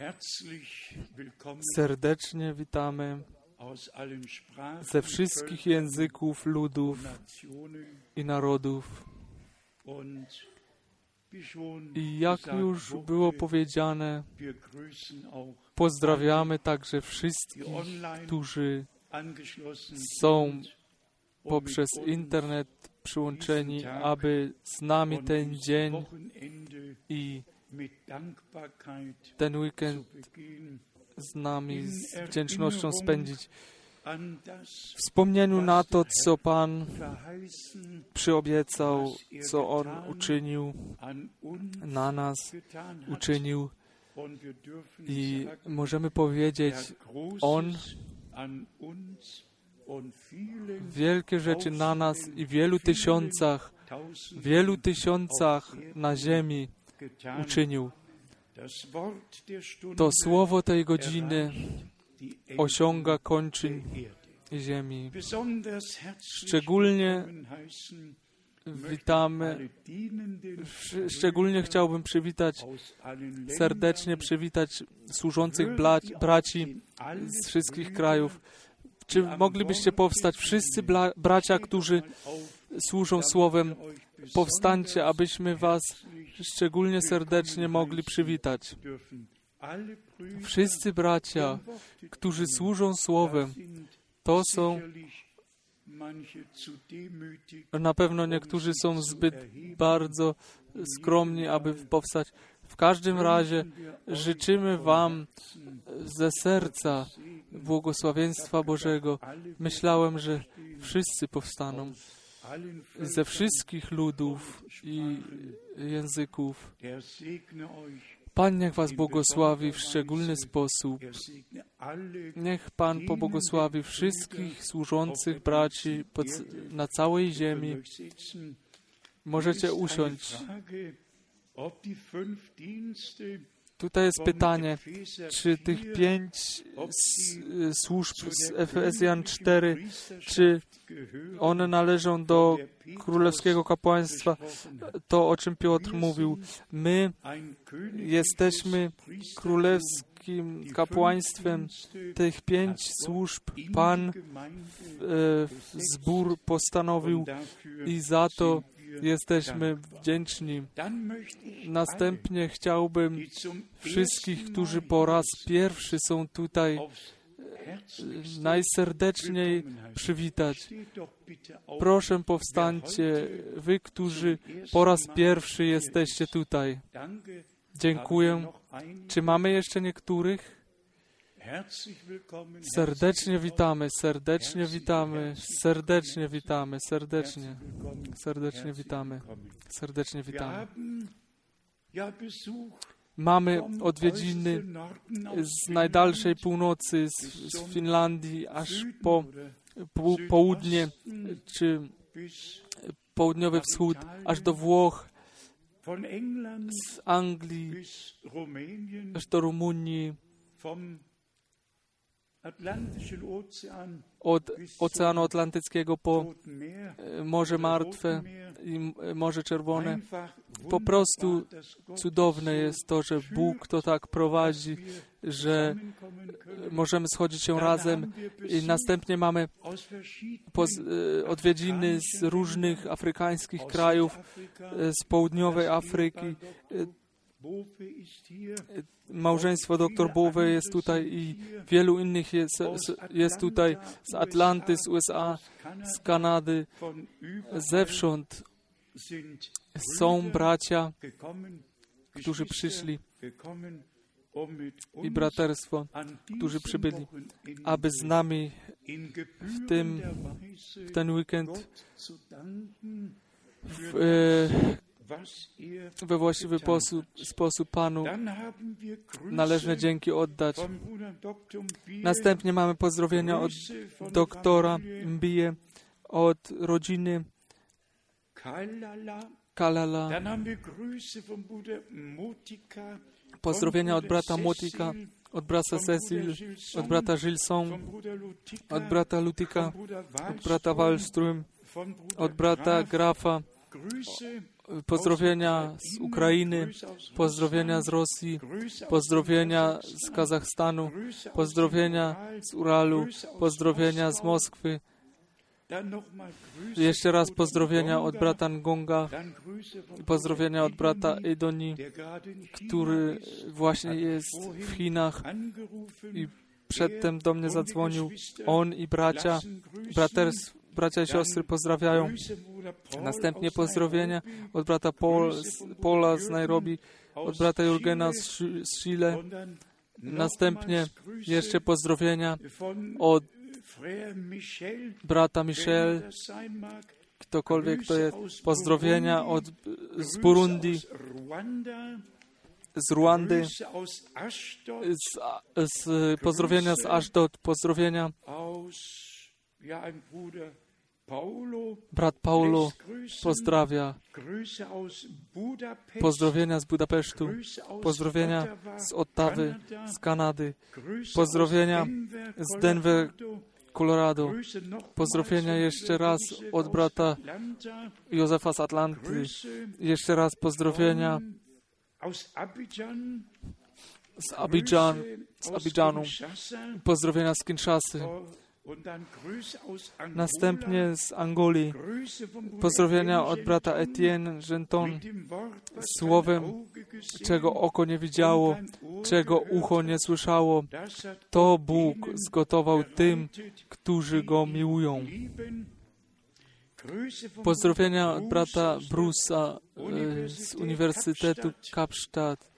Serdecznie witamy ze wszystkich języków, ludów i narodów. I jak już było powiedziane, pozdrawiamy także wszystkich, którzy są poprzez internet przyłączeni, aby z nami ten dzień i ten weekend z nami z wdzięcznością spędzić. W wspomnieniu na to, co Pan przyobiecał, co On uczynił, na nas uczynił, i możemy powiedzieć, On wielkie rzeczy na nas i wielu tysiącach na ziemi uczynił. To słowo tej godziny osiąga kończyn ziemi. Szczególnie chciałbym serdecznie przywitać służących braci z wszystkich krajów. Czy moglibyście powstać? Wszyscy bracia, którzy służą słowem, powstańcie, abyśmy was szczególnie serdecznie mogli przywitać. Wszyscy bracia, którzy służą słowem, to są, na pewno niektórzy są zbyt bardzo skromni, aby powstać. W każdym razie życzymy wam ze serca błogosławieństwa Bożego. Myślałem, że wszyscy powstaną ze wszystkich ludów i języków. Pan niech was błogosławi w szczególny sposób. Niech Pan pobłogosławi wszystkich służących braci na całej ziemi. Możecie usiąść. Tutaj jest pytanie, czy tych 5 służb z Efezjan 4, czy one należą do królewskiego kapłaństwa? To, o czym Piotr mówił. My jesteśmy królewskim kapłaństwem. Tych 5 służb Pan zbór postanowił i za to jesteśmy wdzięczni. Następnie chciałbym wszystkich, którzy po raz pierwszy są tutaj, najserdeczniej przywitać. Proszę, powstańcie, wy, którzy po raz pierwszy jesteście tutaj. Dziękuję. Czy mamy jeszcze niektórych? Serdecznie witamy, serdecznie witamy, serdecznie witamy, serdecznie witamy, serdecznie witamy. Mamy odwiedziny z najdalszej północy, z Finlandii, aż po południe, czy południowy wschód, aż do Włoch, z Anglii, aż do Rumunii, od Oceanu Atlantyckiego po Morze Martwe i Morze Czerwone. Po prostu cudowne jest to, że Bóg to tak prowadzi, że możemy schodzić się razem. I następnie mamy odwiedziny z różnych afrykańskich krajów, z południowej Afryki. Małżeństwo dr Bowe jest tutaj i wielu innych jest tutaj z Atlanty, z USA, z Kanady, zewsząd są bracia, którzy przyszli i braterstwo, którzy przybyli, aby z nami w ten weekend we właściwy sposób Panu należne dzięki oddać. Następnie mamy pozdrowienia od doktora Mbije, od rodziny Kalala. Pozdrowienia od brata Motika, od brata Cecil, od brata Gilson, od brata Lutika, od brata Wallström, od brata Grafa, Pozdrowienia z Ukrainy, pozdrowienia z Rosji, pozdrowienia z Kazachstanu, pozdrowienia z Uralu, pozdrowienia z Moskwy. Jeszcze raz pozdrowienia od brata Ngonga, pozdrowienia od brata Edoni, który właśnie jest w Chinach i przedtem do mnie zadzwonił. On i bracia i siostry pozdrawiają. Następnie pozdrowienia od brata Paula z Nairobi, od brata Jurgena z Chile. Następnie jeszcze pozdrowienia od brata Michel, ktokolwiek to jest. Pozdrowienia z Burundi, z Rwandy, pozdrowienia z Ashdod, pozdrowienia. Brat Paulo pozdrawia. Pozdrowienia z Budapesztu, pozdrowienia z Ottawy, z Kanady, pozdrowienia z Denver, Colorado, pozdrowienia jeszcze raz od brata Józefa z Atlanty, jeszcze raz pozdrowienia z Abidżanu, pozdrowienia z Kinshasy, następnie z Angolii, pozdrowienia od brata Etienne Genton, słowem, czego oko nie widziało, czego ucho nie słyszało, to Bóg zgotował tym, którzy Go miłują. Pozdrowienia od brata Bruce'a z Uniwersytetu Kapstadt.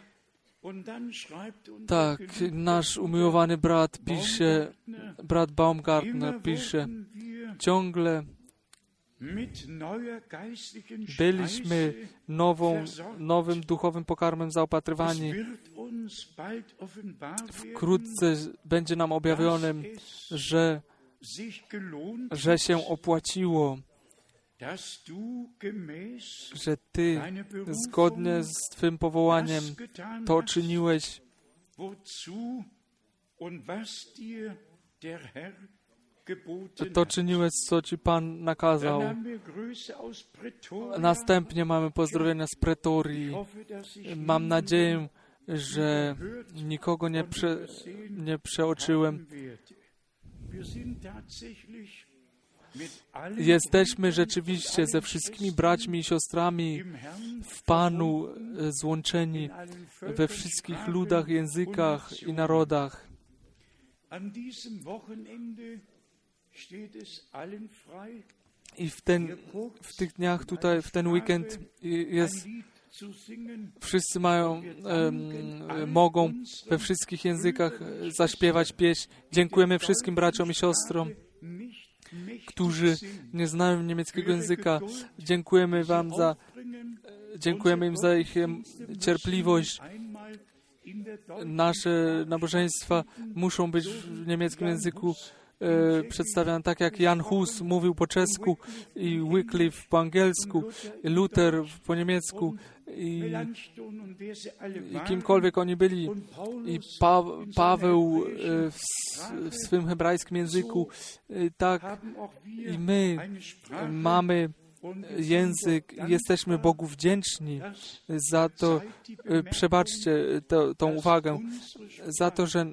Tak, nasz umiłowany brat pisze, brat Baumgartner pisze, ciągle byliśmy nowym duchowym pokarmem zaopatrywani. Wkrótce będzie nam objawionym, że się opłaciło, że Ty zgodnie z Twym powołaniem to czyniłeś, co Ci Pan nakazał. Następnie mamy pozdrowienia z Pretorii. Mam nadzieję, że nikogo nie przeoczyłem. Jesteśmy rzeczywiście ze wszystkimi braćmi i siostrami w Panu złączeni we wszystkich ludach, językach i narodach. I w tych dniach tutaj, w ten weekend wszyscy mogą we wszystkich językach zaśpiewać pieśń. Dziękujemy wszystkim braciom i siostrom, którzy nie znają niemieckiego języka. Dziękujemy im za ich cierpliwość. Nasze nabożeństwa muszą być w niemieckim języku przedstawiane, tak jak Jan Hus mówił po czesku i Wycliffe po angielsku, Luther po niemiecku i kimkolwiek oni byli. I Paweł w swym hebrajskim języku. Tak i my mamy język, jesteśmy Bogu wdzięczni za to, przebaczcie tą uwagę, za to, że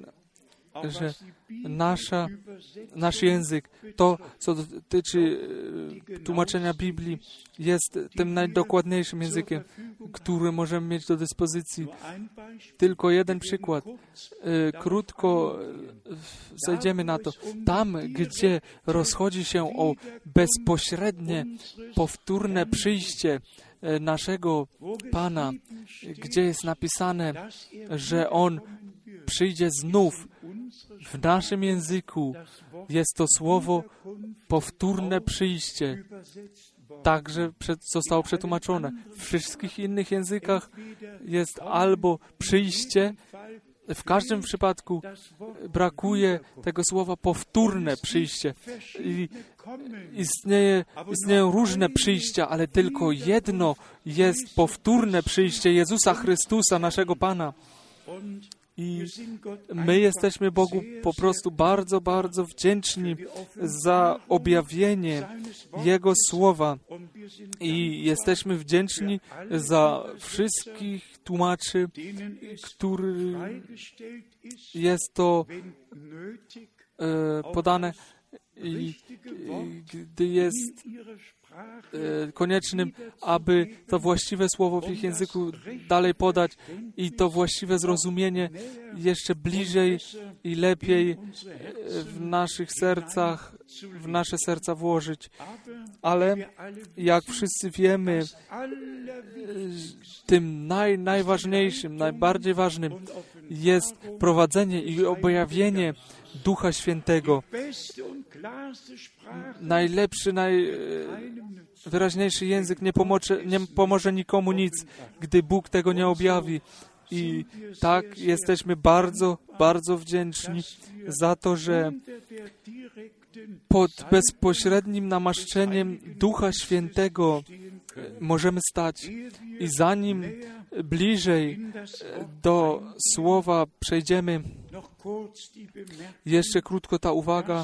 nasz język, to, co dotyczy tłumaczenia Biblii, jest tym najdokładniejszym językiem, który możemy mieć do dyspozycji. Tylko jeden przykład. Krótko zejdziemy na to. Tam, gdzie rozchodzi się o bezpośrednie, powtórne przyjście naszego Pana, gdzie jest napisane, że On przyjdzie znów, w naszym języku jest to słowo powtórne przyjście. Także zostało przetłumaczone. W wszystkich innych językach jest albo przyjście. W każdym przypadku brakuje tego słowa powtórne przyjście. I istnieją różne przyjścia, ale tylko jedno jest powtórne przyjście Jezusa Chrystusa, naszego Pana. I my jesteśmy Bogu po prostu bardzo, bardzo wdzięczni za objawienie Jego Słowa. I jesteśmy wdzięczni za wszystkich tłumaczy, którzy jest to podane i gdy jest koniecznym, aby to właściwe słowo w ich języku dalej podać i to właściwe zrozumienie jeszcze bliżej i lepiej w naszych sercach, w nasze serca włożyć. Ale jak wszyscy wiemy, tym najważniejszym, najbardziej ważnym jest prowadzenie i objawienie Ducha Świętego. Najlepszy, najwyraźniejszy język nie pomoże nikomu nic, gdy Bóg tego nie objawi. I tak jesteśmy bardzo, bardzo wdzięczni za to, że pod bezpośrednim namaszczeniem Ducha Świętego możemy stać i zanim bliżej do Słowa przejdziemy, jeszcze krótko ta uwaga,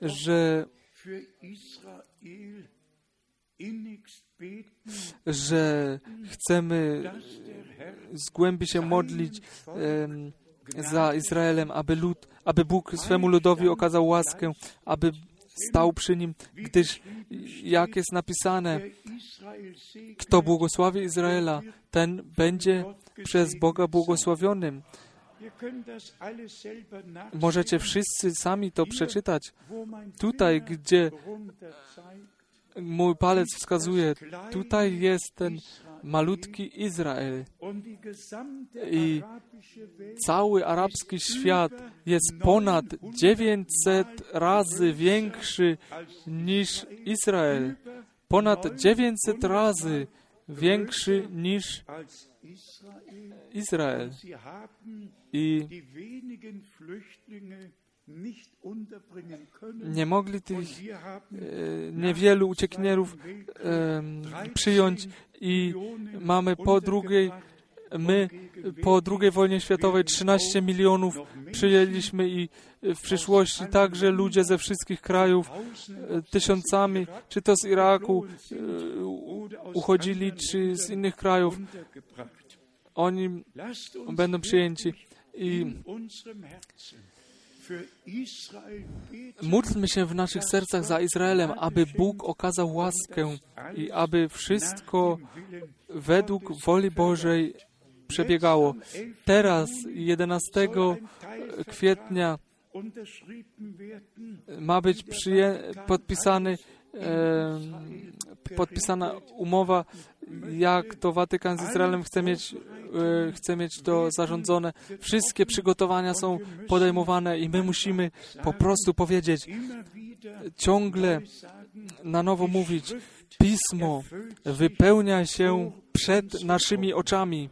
że chcemy z głębi się modlić za Izraelem, aby Bóg swemu ludowi okazał łaskę, aby stał przy nim, gdyż jak jest napisane, kto błogosławi Izraela, ten będzie przez Boga błogosławionym. Możecie wszyscy sami to przeczytać. Tutaj, gdzie mój palec wskazuje, tutaj jest ten malutki Izrael. I cały arabski świat jest ponad 900 razy większy niż Izrael. Ponad 900 razy większy niż Izrael. I nie mogli tych niewielu uciekinierów przyjąć i mamy po II wojnie światowej 13 milionów przyjęliśmy i w przyszłości także ludzie ze wszystkich krajów tysiącami, czy to z Iraku uchodzili, czy z innych krajów. Oni będą przyjęci. I módlmy się w naszych sercach za Izraelem, aby Bóg okazał łaskę i aby wszystko według woli Bożej przebiegało. Teraz, 11 kwietnia, ma być podpisana umowa, jak to Watykan z Izraelem chce mieć to zarządzone. Wszystkie przygotowania są podejmowane i my musimy po prostu powiedzieć, ciągle na nowo mówić, Pismo wypełnia się przed naszymi oczami.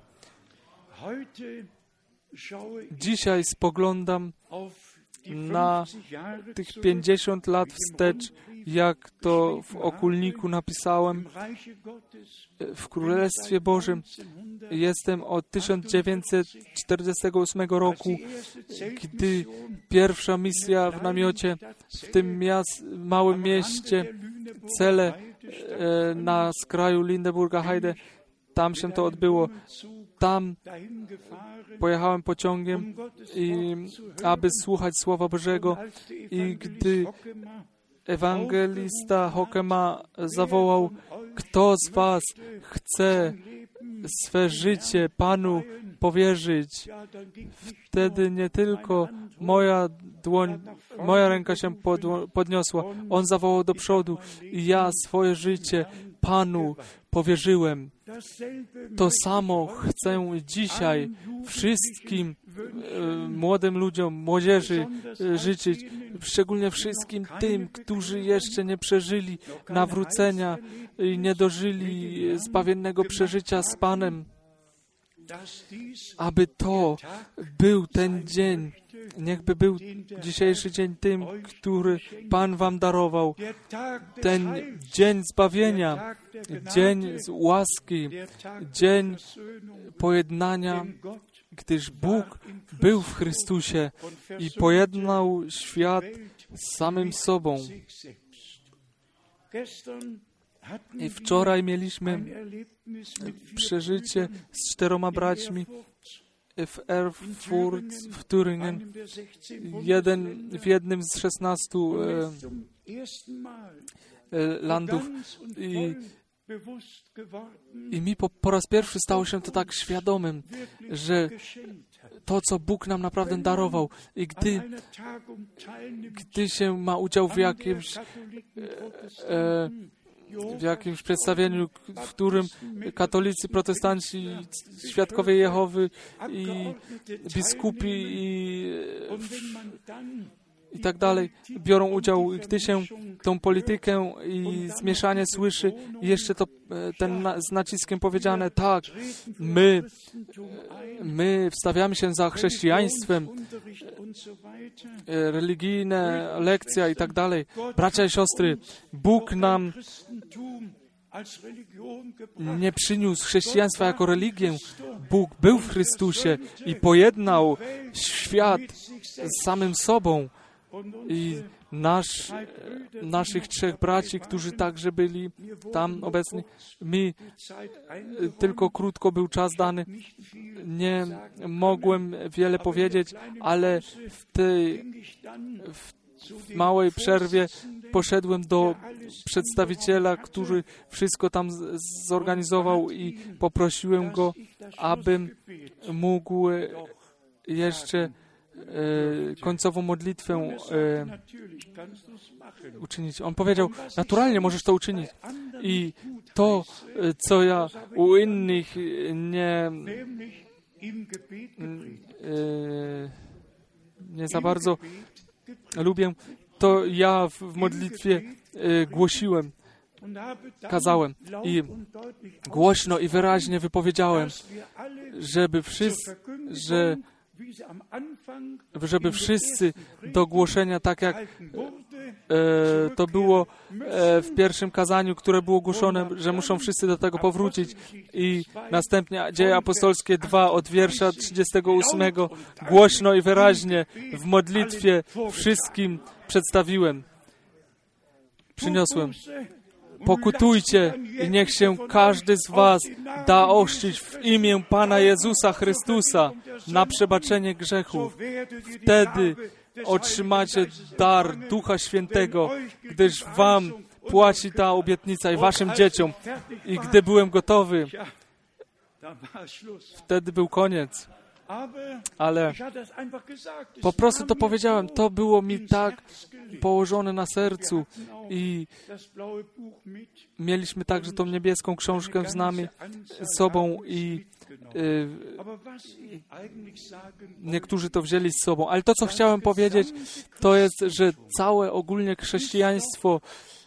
Dzisiaj spoglądam na tych 50 lat wstecz, jak to w okulniku napisałem, w Królestwie Bożym jestem od 1948 roku, gdy pierwsza misja w namiocie w tym małym mieście Celle na skraju Lindenburger Heide, tam się to odbyło. Tam pojechałem pociągiem, aby słuchać Słowa Bożego i gdy ewangelista Hockema zawołał, kto z was chce swe życie Panu powierzyć, wtedy nie tylko moja ręka się podniosła. On zawołał do przodu i ja swoje życie Panu powierzyłem. To samo chcę dzisiaj wszystkim młodym ludziom, młodzieży życzyć, szczególnie wszystkim tym, którzy jeszcze nie przeżyli nawrócenia i nie dożyli zbawiennego przeżycia z Panem, aby to był ten dzień, niechby był dzisiejszy dzień tym, który Pan wam darował. Ten dzień zbawienia, dzień łaski, dzień pojednania, gdyż Bóg był w Chrystusie i pojednał świat z samym sobą. I wczoraj mieliśmy przeżycie z 4 braćmi w Erfurt, w Thüringen, w jednym z 16 landów. I mi po raz pierwszy stało się to tak świadomym, że to, co Bóg nam naprawdę darował i gdy się ma udział w jakimś przedstawieniu, w którym katolicy, protestanci, świadkowie Jehowy i biskupi i tak dalej biorą udział, gdy się tą politykę i zmieszanie słyszy, i jeszcze to z naciskiem powiedziane, tak, my wstawiamy się za chrześcijaństwem, religijne lekcja i tak dalej. Bracia i siostry, Bóg nam nie przyniósł chrześcijaństwa jako religię. Bóg był w Chrystusie i pojednał świat z samym sobą. I naszych 3 braci, którzy także byli tam obecni, mi tylko krótko był czas dany, nie mogłem wiele powiedzieć, ale w małej przerwie poszedłem do przedstawiciela, który wszystko tam zorganizował, i poprosiłem go, abym mógł jeszcze końcową modlitwę uczynić. On powiedział, naturalnie możesz to uczynić. I to, co ja u innych nie za bardzo lubię, to ja w modlitwie głosiłem, kazałem i głośno i wyraźnie wypowiedziałem, żeby wszyscy do głoszenia, tak jak to było w pierwszym kazaniu, które było głoszone, że muszą wszyscy do tego powrócić. I następnie Dzieje Apostolskie 2 od wiersza 38 głośno i wyraźnie w modlitwie wszystkim przedstawiłem, przyniosłem. Pokutujcie i niech się każdy z was da ochrzcić w imię Pana Jezusa Chrystusa na przebaczenie grzechów. Wtedy otrzymacie dar Ducha Świętego, gdyż wam płaci ta obietnica i waszym dzieciom. I gdy byłem gotowy, wtedy był koniec. Ale po prostu to powiedziałem, to było mi tak położone na sercu i mieliśmy także tą niebieską książkę z nami, z sobą i niektórzy to wzięli z sobą. Ale to, co chciałem powiedzieć, to jest, że całe ogólnie chrześcijaństwo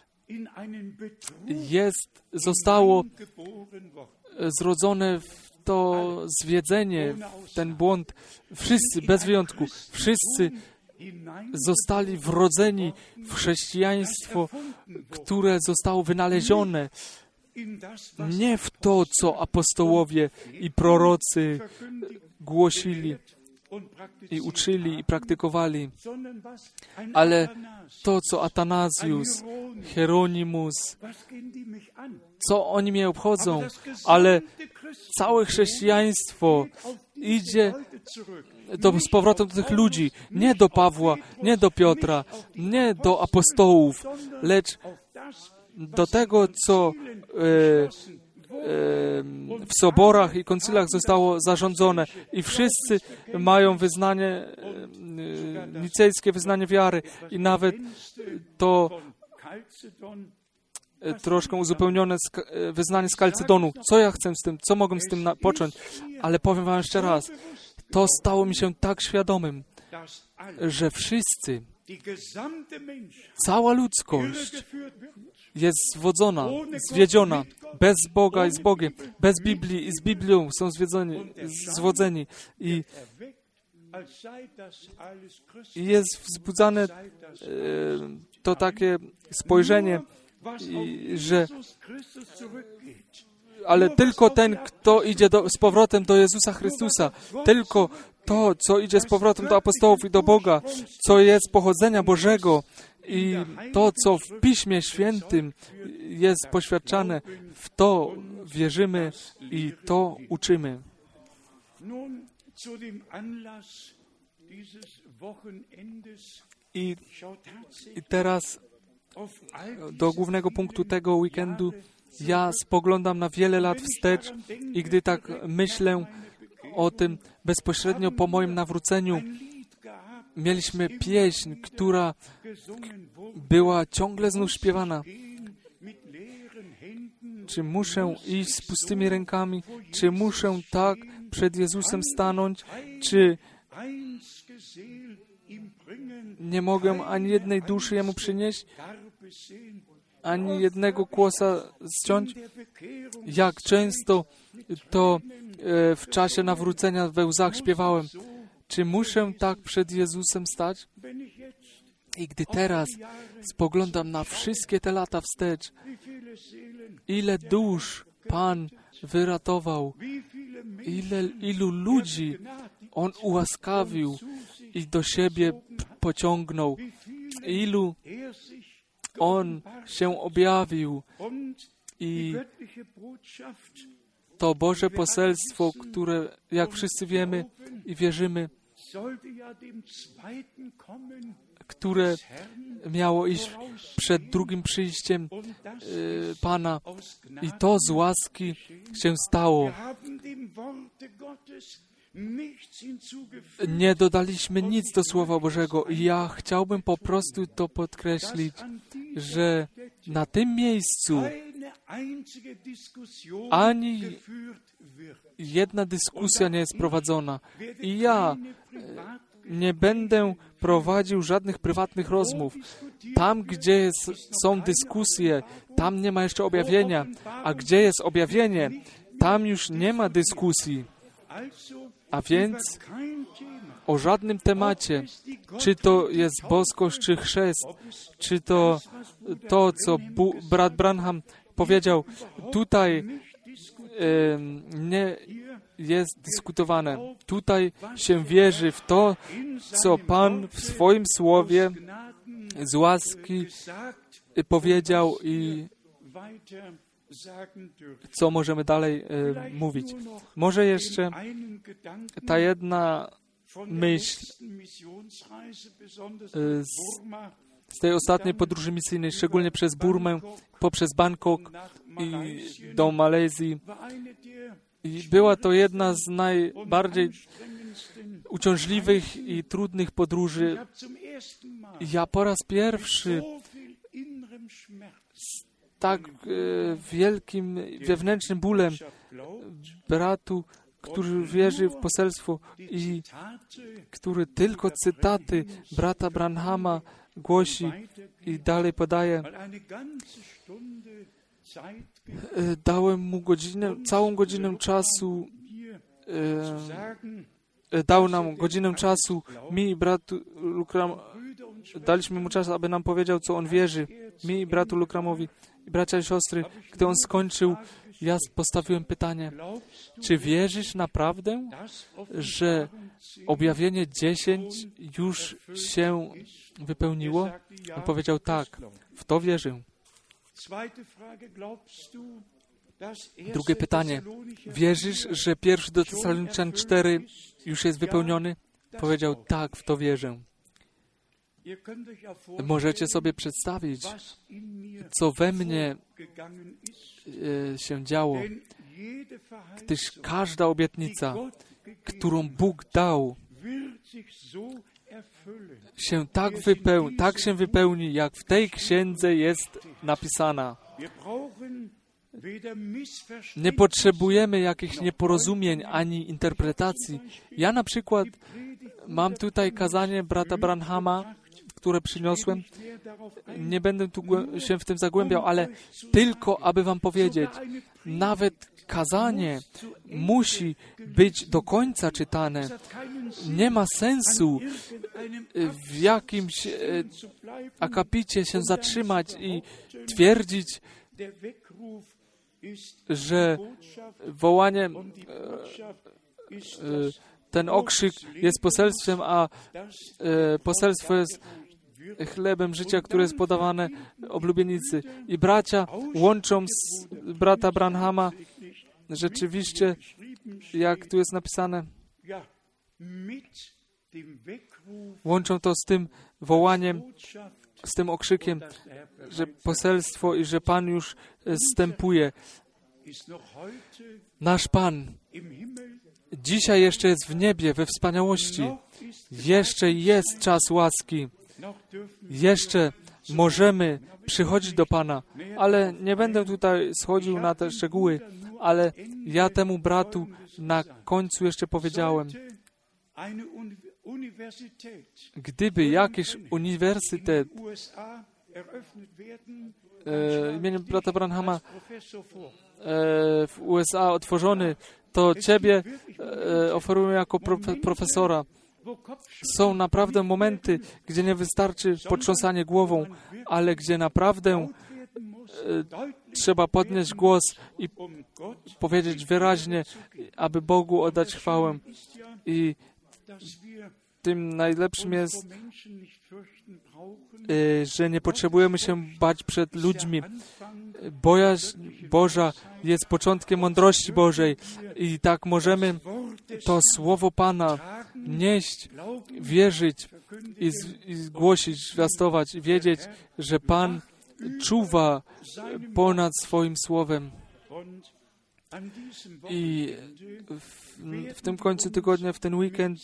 zostało zrodzone w to zwiedzenie, w ten błąd. Wszyscy, bez wyjątku, wszyscy zostali wrodzeni w chrześcijaństwo, które zostało wynalezione nie w to, co apostołowie i prorocy głosili i uczyli i praktykowali, ale to, co Atanazjusz, Hieronimus, co oni mnie obchodzą, ale całe chrześcijaństwo idzie z powrotem do tych ludzi, nie do Pawła, nie do Piotra, nie do apostołów, lecz do tego, co w soborach i koncylach zostało zarządzone. I wszyscy mają wyznanie, nicejskie wyznanie wiary i nawet to troszkę uzupełnione wyznanie z Kalcedonu. Co ja chcę z tym? Co mogę z tym począć? Ale powiem wam jeszcze raz, to stało mi się tak świadomym, że wszyscy, cała ludzkość jest zwodzona, zwiedziona, bez Boga i z Bogiem, bez Biblii i z Biblią są zwodzeni. I jest wzbudzane to takie spojrzenie, że ale tylko ten, kto idzie z powrotem do Jezusa Chrystusa, tylko to, co idzie z powrotem do apostołów i do Boga, co jest pochodzenia Bożego i to, co w Piśmie Świętym jest poświadczane, w to wierzymy i to uczymy. I teraz do głównego punktu tego weekendu ja spoglądam na wiele lat wstecz i gdy tak myślę o tym bezpośrednio po moim nawróceniu, mieliśmy pieśń, która była ciągle znów śpiewana. Czy muszę iść z pustymi rękami? Czy muszę tak przed Jezusem stanąć? Czy nie mogę ani jednej duszy Jemu przynieść? Ani jednego kłosa ściąć? Jak często to w czasie nawrócenia we łzach śpiewałem. Czy muszę tak przed Jezusem stać? I gdy teraz spoglądam na wszystkie te lata wstecz, ile dusz Pan wyratował, ilu ludzi On ułaskawił i do siebie pociągnął, ilu On się objawił i to Boże poselstwo, które, jak wszyscy wiemy i wierzymy, które miało iść przed drugim przyjściem Pana i to z łaski się stało. Nie dodaliśmy nic do Słowa Bożego i ja chciałbym po prostu to podkreślić, że na tym miejscu ani jedna dyskusja nie jest prowadzona. I ja nie będę prowadził żadnych prywatnych rozmów. Tam, gdzie są dyskusje, tam nie ma jeszcze objawienia. A gdzie jest objawienie, tam już nie ma dyskusji. A więc o żadnym temacie, czy to jest boskość, czy chrzest, czy to, co brat Branham powiedział, tutaj nie jest dyskutowane. Tutaj się wierzy w to, co Pan w swoim słowie z łaski powiedział i co możemy dalej mówić. Może jeszcze ta jedna myśl z tej ostatniej podróży misyjnej, szczególnie przez Burmę, poprzez Bangkok i do Malezji. I była to jedna z najbardziej uciążliwych i trudnych podróży. Ja po raz pierwszy z tak wielkim wewnętrznym bólem bratu, który wierzy w poselstwo i który tylko cytaty brata Branhama głosi i dalej podaje. Dałem mu całą godzinę czasu, dał nam godzinę czasu, mi i bratu Lukram, daliśmy mu czas, aby nam powiedział, co on wierzy, mi i bratu Lukramowi, bracia i siostry. Gdy on skończył, ja postawiłem pytanie, czy wierzysz naprawdę, że objawienie 10 już się wypełniło? On powiedział tak, w to wierzę. Drugie pytanie, wierzysz, że 1 do Tesaloniczan 4 już jest wypełniony? Powiedział tak, w to wierzę. Możecie sobie przedstawić, co we mnie się działo, gdyż każda obietnica, którą Bóg dał, się tak się wypełni, jak w tej księdze jest napisana. Nie potrzebujemy jakichś nieporozumień ani interpretacji. Ja na przykład mam tutaj kazanie brata Branhama, które przyniosłem. Nie będę tu się w tym zagłębiał, ale tylko, aby wam powiedzieć, nawet kazanie musi być do końca czytane. Nie ma sensu w jakimś akapicie się zatrzymać i twierdzić, że wołanie, ten okrzyk jest poselstwem, a poselstwo jest chlebem życia, które jest podawane oblubienicy. I bracia łączą z brata Branhama rzeczywiście, jak tu jest napisane, łączą to z tym wołaniem, z tym okrzykiem, że poselstwo i że Pan już zstępuje. Nasz Pan dzisiaj jeszcze jest w niebie, we wspaniałości. Jeszcze jest czas łaski. Jeszcze możemy przychodzić do Pana, ale nie będę tutaj schodził na te szczegóły, ale ja temu bratu na końcu jeszcze powiedziałem, gdyby jakiś uniwersytet imieniem brata Branhama w USA otworzony, to Ciebie oferują jako profesora. Są naprawdę momenty, gdzie nie wystarczy potrząsanie głową, ale gdzie naprawdę trzeba podnieść głos i powiedzieć wyraźnie, aby Bogu oddać chwałę. I tym najlepszym jest, że nie potrzebujemy się bać przed ludźmi. Bojaźń Boża jest początkiem mądrości Bożej i tak możemy to Słowo Pana nieść, wierzyć i głosić, zwiastować i wiedzieć, że Pan czuwa ponad swoim Słowem. I w tym końcu tygodnia, w ten weekend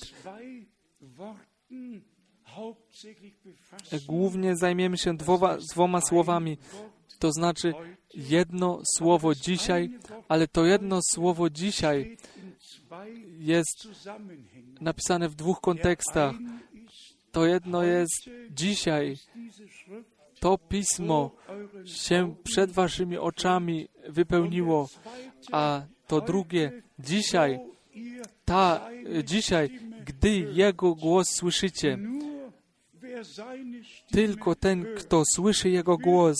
głównie zajmiemy się dwoma słowami. To znaczy jedno słowo dzisiaj, ale to jedno słowo dzisiaj jest napisane w dwóch kontekstach. To jedno jest dzisiaj. To pismo się przed waszymi oczami wypełniło, a to drugie dzisiaj, dzisiaj, gdy Jego głos słyszycie. Tylko ten, kto słyszy Jego głos,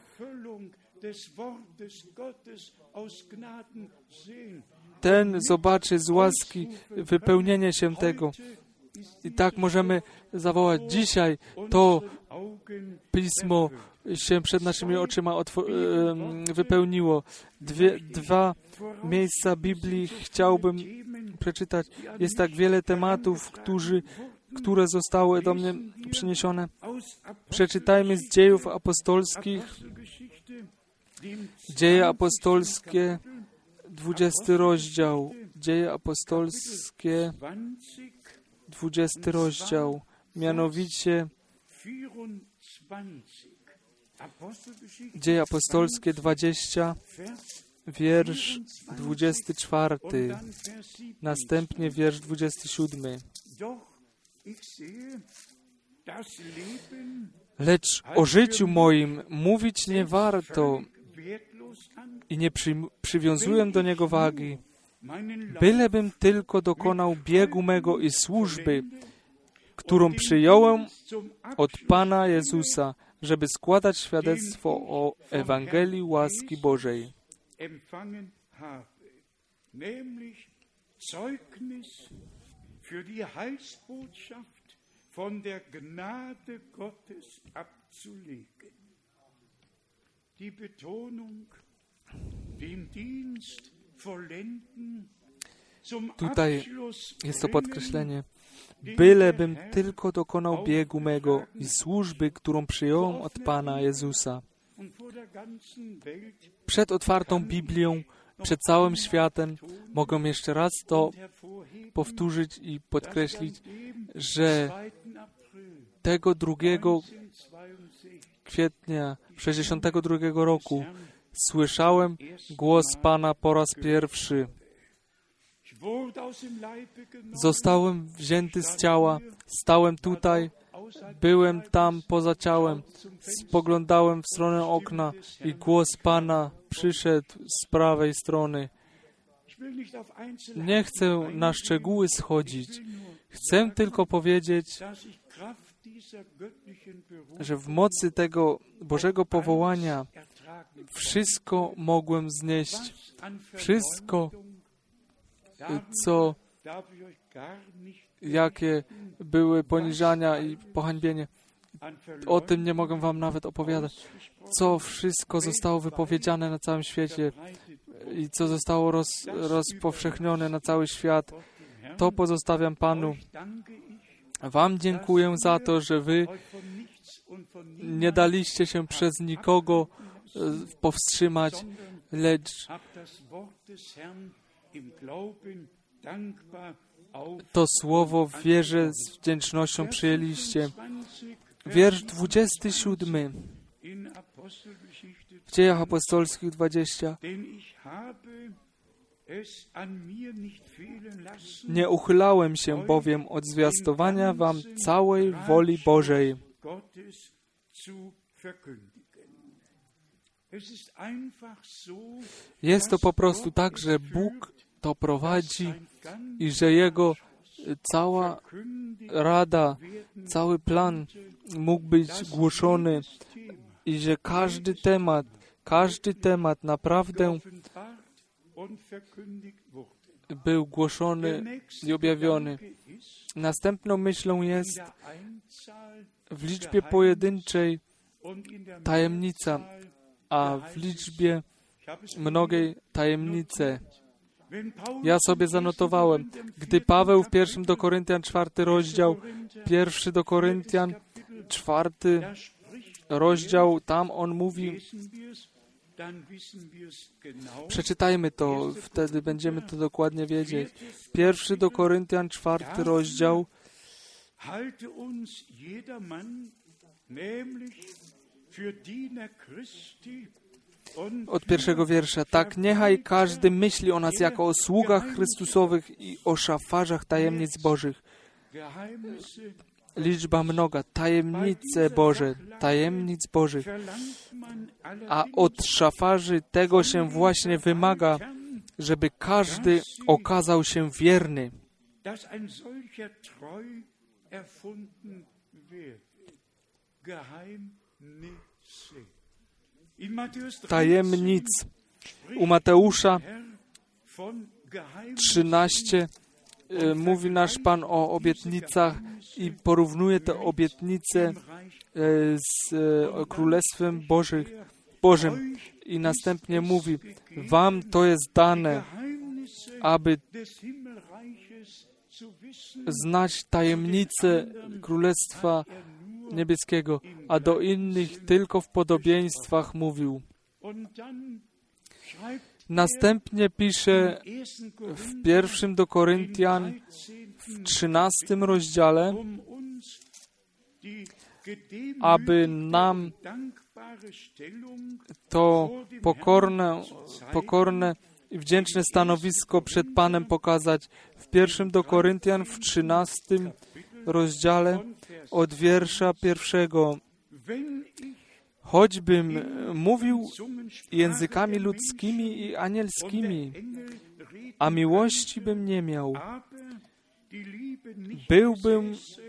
ten zobaczy z łaski wypełnienie się tego. I tak możemy zawołać dzisiaj to pismo się przed naszymi oczyma wypełniło. Dwa miejsca Biblii chciałbym przeczytać. Jest tak wiele tematów, które zostały do mnie przyniesione. Przeczytajmy z Dziejów Apostolskich. Dzieje Apostolskie, 20 rozdział. Dzieje Apostolskie, 20 rozdział. Mianowicie Dzieje Apostolskie 20, wiersz 24, następnie wiersz 27. Lecz o życiu moim mówić nie warto i nie przywiązuję do niego wagi, bylebym tylko dokonał biegu mego i służby, którą przyjąłem od Pana Jezusa, żeby składać świadectwo o Ewangelii łaski Bożej. Nämlich Zeugnis für die Heilsbotschaft von der Gnade Gottes abzulegen. Die Betonung, den Dienst vollenden, zum Abschluss jest to podkreślenie. Bylebym tylko dokonał biegu mego i służby, którą przyjąłem od Pana Jezusa. Przed otwartą Biblią, przed całym światem mogę jeszcze raz to powtórzyć i podkreślić, że tego 2 kwietnia 1962 roku słyszałem głos Pana po raz pierwszy. Zostałem wzięty z ciała, stałem tutaj, byłem tam poza ciałem, spoglądałem w stronę okna i głos Pana przyszedł z prawej strony. Nie chcę na szczegóły schodzić. Chcę tylko powiedzieć, że w mocy tego Bożego powołania wszystko mogłem znieść. Wszystko, co, jakie były poniżania i pohańbienie. O tym nie mogę wam nawet opowiadać. Co wszystko zostało wypowiedziane na całym świecie i co zostało rozpowszechnione na cały świat, to pozostawiam Panu. Wam dziękuję za to, że wy nie daliście się przez nikogo powstrzymać, lecz to słowo w wierze z wdzięcznością przyjęliście. Wiersz 27 w Dziejach Apostolskich 20. Nie uchylałem się bowiem od zwiastowania wam całej woli Bożej. Jest to po prostu tak, że Bóg to prowadzi i że Jego cała rada, cały plan mógł być głoszony i że każdy temat naprawdę był głoszony i objawiony. Następną myślą jest w liczbie pojedynczej tajemnica, a w liczbie mnogiej tajemnice. Ja sobie zanotowałem, gdy Paweł w 1 do Koryntian 4 rozdział, 1 do Koryntian 4 rozdział, tam on mówi, przeczytajmy to, wtedy będziemy to dokładnie wiedzieć. 1 do Koryntian 4 rozdział, od pierwszego wiersza. Tak niechaj każdy myśli o nas jako o sługach Chrystusowych i o szafarzach tajemnic Bożych. Liczba mnoga, tajemnice Boże, tajemnic Bożych. A od szafarzy tego się właśnie wymaga, żeby każdy okazał się wierny. Tajemnic. U Mateusza 13 mówi nasz Pan o obietnicach i porównuje te obietnice z Królestwem Bożym. I następnie mówi, wam to jest dane, aby znać tajemnice Królestwa Niebieskiego, a do innych tylko w podobieństwach mówił. Następnie pisze w 1 do Koryntian w 13 rozdziale, aby nam to pokorne i wdzięczne stanowisko przed Panem pokazać. W 1 do Koryntian w 13 rozdziale od wiersza 1. Choćbym mówił językami ludzkimi i anielskimi, a miłości bym nie miał, byłbym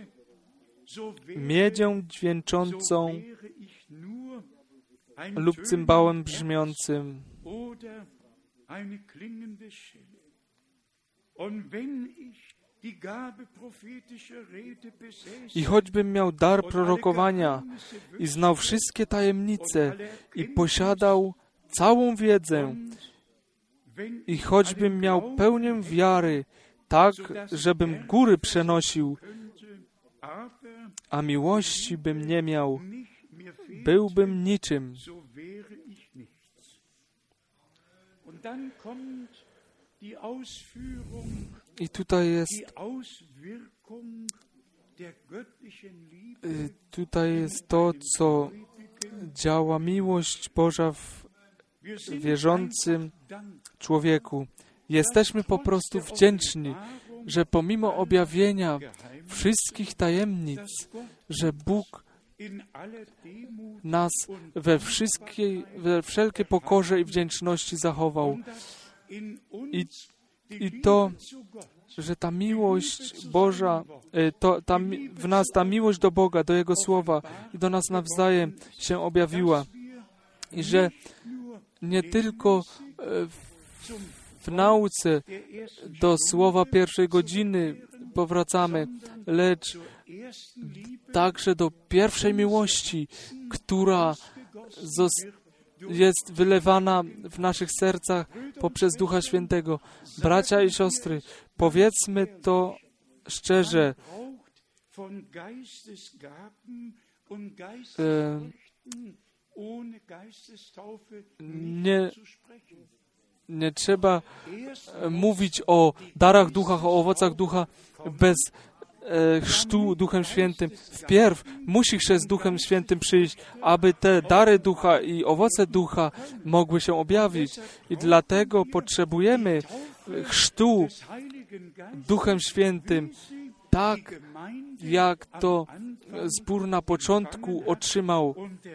miedzią dźwięczącą lub cymbałem brzmiącym. I choćbym miał dar prorokowania i znał wszystkie tajemnice i posiadał całą wiedzę, i choćbym miał pełnię wiary, tak, żebym góry przenosił, a miłości bym nie miał, byłbym niczym. I tutaj jest to, co działa miłość Boża w wierzącym człowieku. Jesteśmy po prostu wdzięczni, że pomimo objawienia wszystkich tajemnic, że Bóg nas we wszelkiej pokorze i wdzięczności zachował. I to że ta miłość Boża, w nas ta miłość do Boga, do Jego Słowa i do nas nawzajem się objawiła. I że nie tylko w nauce do słowa pierwszej godziny powracamy, lecz także do pierwszej miłości, która jest wylewana w naszych sercach poprzez Ducha Świętego. Bracia i siostry, powiedzmy to szczerze. Nie trzeba mówić o darach ducha, o owocach ducha bez chrztu Duchem Świętym. Wpierw musi chrzest Duchem Świętym przyjść, aby te dary ducha i owoce ducha mogły się objawić. I dlatego potrzebujemy chrztu Duchem Świętym, tak jak to zbór na początku otrzymał.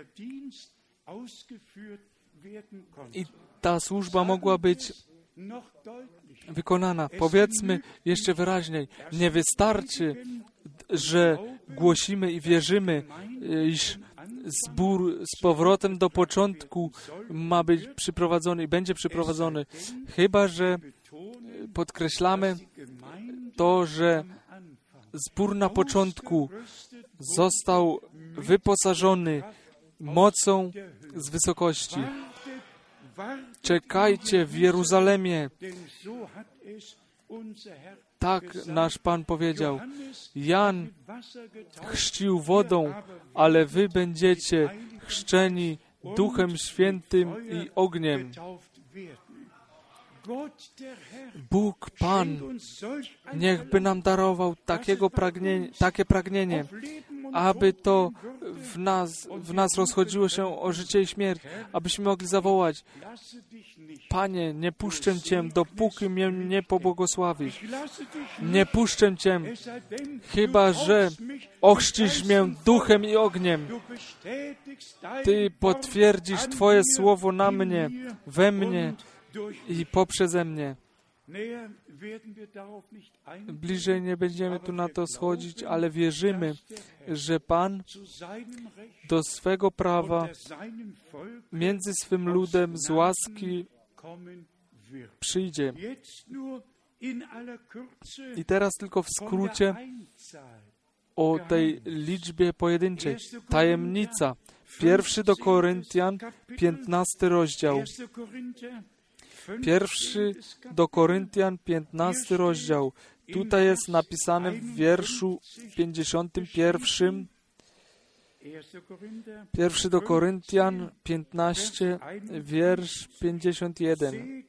I ta służba mogła być wykonana. Powiedzmy jeszcze wyraźniej, nie wystarczy, że głosimy i wierzymy, iż zbór z powrotem do początku ma być przyprowadzony i będzie przyprowadzony. Chyba że podkreślamy to, że zbór na początku został wyposażony mocą z wysokości. Czekajcie w Jeruzalemie. Tak nasz Pan powiedział. Jan chrzcił wodą, ale wy będziecie chrzczeni Duchem Świętym i ogniem. Bóg Pan niechby nam darował takie pragnienie, aby to w nas rozchodziło się o życie i śmierć, abyśmy mogli zawołać: Panie, nie puszczę Cię, dopóki mnie nie pobłogosławisz. Nie puszczę Cię, chyba że ochrzcisz mnie duchem i ogniem. Ty potwierdzisz Twoje słowo na mnie, we mnie i poprzeze mnie. Bliżej nie będziemy tu na to schodzić, ale wierzymy, że Pan do swego prawa między swym ludem z łaski przyjdzie. I teraz tylko w skrócie o tej liczbie pojedynczej. Tajemnica. 1 do Koryntian, 15 rozdział. 1 do Koryntian, 15 rozdział. Tutaj jest napisane w wierszu 51. 1 do Koryntian, 15, wiersz 51.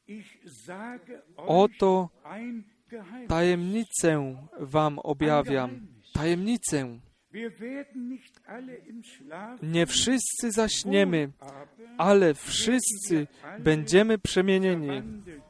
Oto tajemnicę wam objawiam. Tajemnicę. Nie wszyscy zaśniemy, ale wszyscy będziemy przemienieni.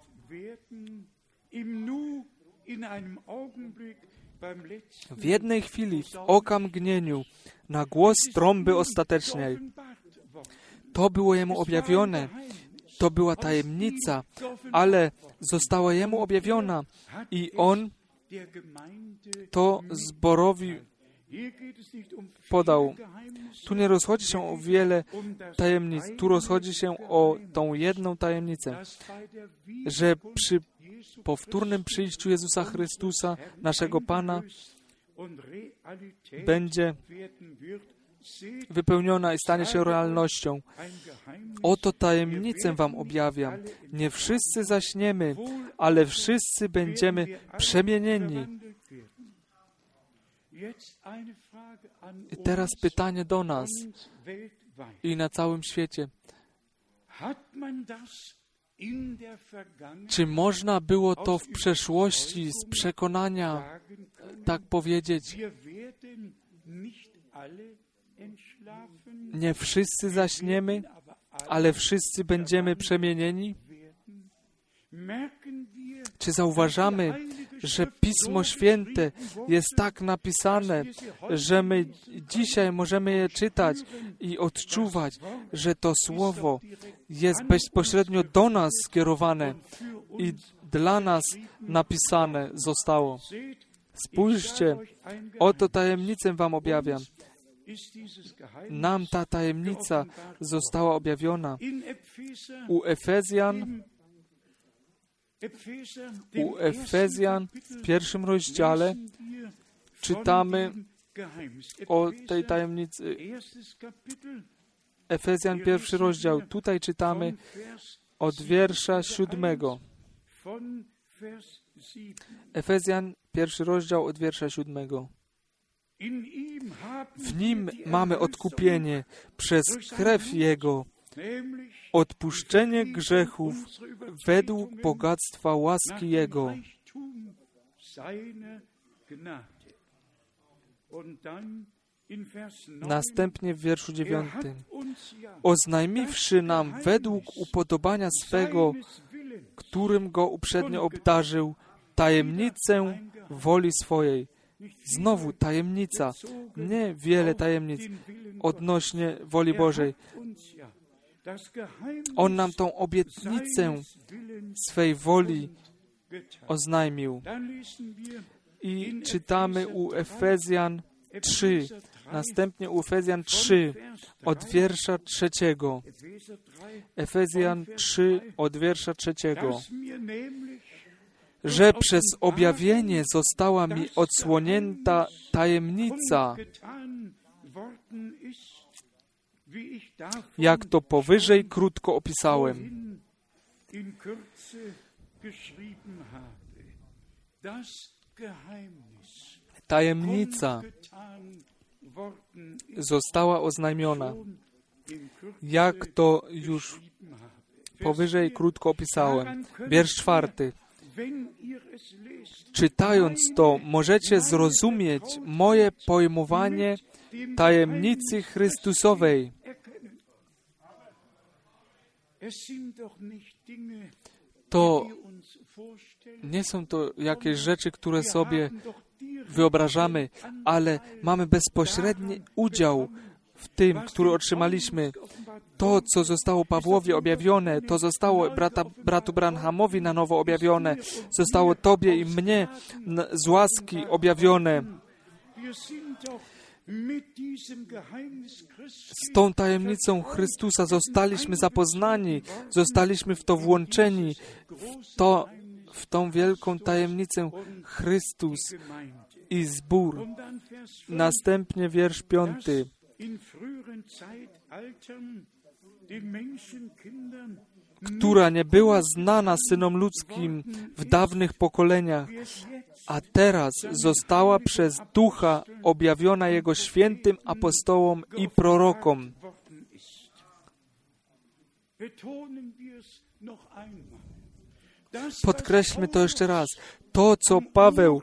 W jednej chwili, w okamgnieniu, na głos trąby ostatecznej. To było Jemu objawione. To była tajemnica, ale została Jemu objawiona i On to zborowi podał. Tu nie rozchodzi się o wiele tajemnic. Tu rozchodzi się o tą jedną tajemnicę, że przy powtórnym przyjściu Jezusa Chrystusa, naszego Pana, będzie wypełniona i stanie się realnością. Oto tajemnicę wam objawiam. Nie wszyscy zaśniemy, ale wszyscy będziemy przemienieni. I teraz pytanie do nas i na całym świecie. Czy można było to w przeszłości z przekonania tak powiedzieć? Nie wszyscy zaśniemy, ale wszyscy będziemy przemienieni? Czy zauważamy, że Pismo Święte jest tak napisane, że my dzisiaj możemy je czytać i odczuwać, że to Słowo jest bezpośrednio do nas skierowane i dla nas napisane zostało. Spójrzcie, oto tajemnicę wam objawiam. Nam ta tajemnica została objawiona. U Efezjan w 1 rozdziale czytamy o tej tajemnicy. Efezjan 1 rozdział. Tutaj czytamy od wiersza 7. Efezjan 1 rozdział od wiersza 7. W Nim mamy odkupienie przez krew Jego, odpuszczenie grzechów według bogactwa łaski Jego. Następnie w wierszu 9. Oznajmiwszy nam według upodobania swego, którym Go uprzednio obdarzył, tajemnicę woli swojej. Znowu tajemnica, nie wiele tajemnic odnośnie woli Bożej. On nam tą obietnicę swej woli oznajmił. I czytamy u Efezjan 3, następnie u Efezjan 3, od wiersza 3. Efezjan 3, od wiersza 3. Że przez objawienie została mi odsłonięta tajemnica, jak to powyżej krótko opisałem. Tajemnica została oznajmiona, jak to już powyżej krótko opisałem. Wiersz 4. Czytając to, możecie zrozumieć moje pojmowanie tajemnicy Chrystusowej. To nie są to jakieś rzeczy, które sobie wyobrażamy, ale mamy bezpośredni udział w tym, który otrzymaliśmy. To, co zostało Pawłowi objawione, to zostało bratu Branhamowi na nowo objawione, zostało Tobie i mnie z łaski objawione. Z tą tajemnicą Chrystusa zostaliśmy zapoznani, zostaliśmy w to włączeni, w tą wielką tajemnicę Chrystus i zbór. Następnie wiersz 5. Która nie była znana synom ludzkim w dawnych pokoleniach, a teraz została przez Ducha objawiona Jego świętym apostołom i prorokom. Podkreślmy to jeszcze raz. To, co Paweł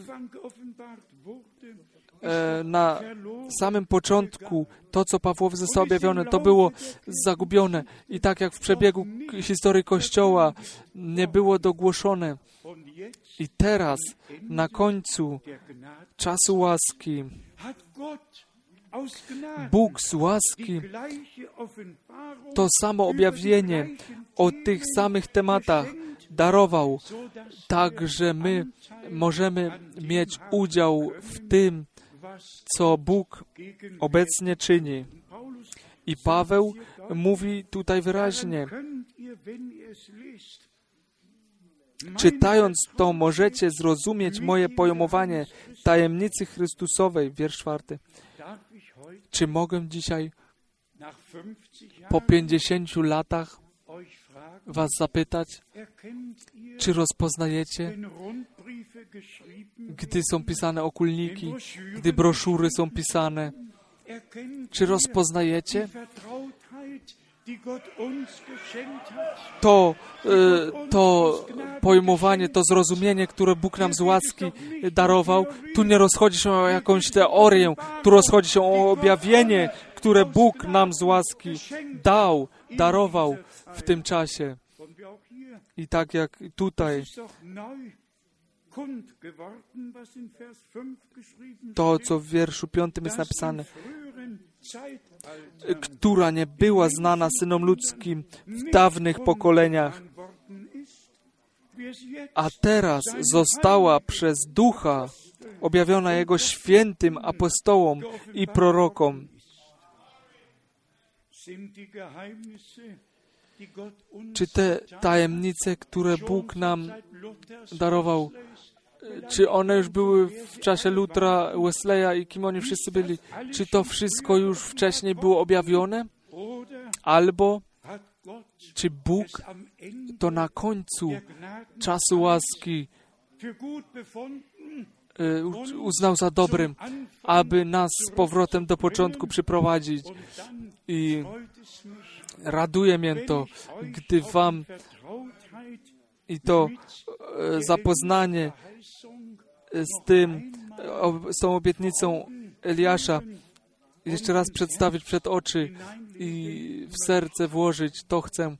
na samym początku, to, co Pawłowi zostało objawione, to było zagubione. I tak jak w przebiegu historii Kościoła nie było dogłoszone. I teraz, na końcu czasu łaski, Bóg z łaski to samo objawienie o tych samych tematach darował, tak że my możemy mieć udział w tym, co Bóg obecnie czyni. I Paweł mówi tutaj wyraźnie, czytając to, możecie zrozumieć moje pojmowanie tajemnicy Chrystusowej. Wiersz 4. Czy mogę dzisiaj po 50 latach was zapytać, czy rozpoznajecie, gdy są pisane okulniki, gdy broszury są pisane, czy rozpoznajecie to pojmowanie, to zrozumienie, które Bóg nam z łaski darował? Tu nie rozchodzi się o jakąś teorię, tu rozchodzi się o objawienie, które Bóg nam z łaski darował w tym czasie. I tak jak tutaj, to, co w wierszu 5 jest napisane, która nie była znana synom ludzkim w dawnych pokoleniach. a teraz została przez Ducha objawiona Jego świętym apostołom i prorokom. Czy te tajemnice, które Bóg nam darował, czy one już były w czasie Lutra, Wesleya i kim oni wszyscy byli? Czy to wszystko już wcześniej było objawione? Albo czy Bóg to na końcu czasu łaski uznał za dobrym, aby nas z powrotem do początku przyprowadzić? I raduje mnie to, gdy wam i to zapoznanie z tą obietnicą Eliasza jeszcze raz przedstawić przed oczy i w serce włożyć, to chcę.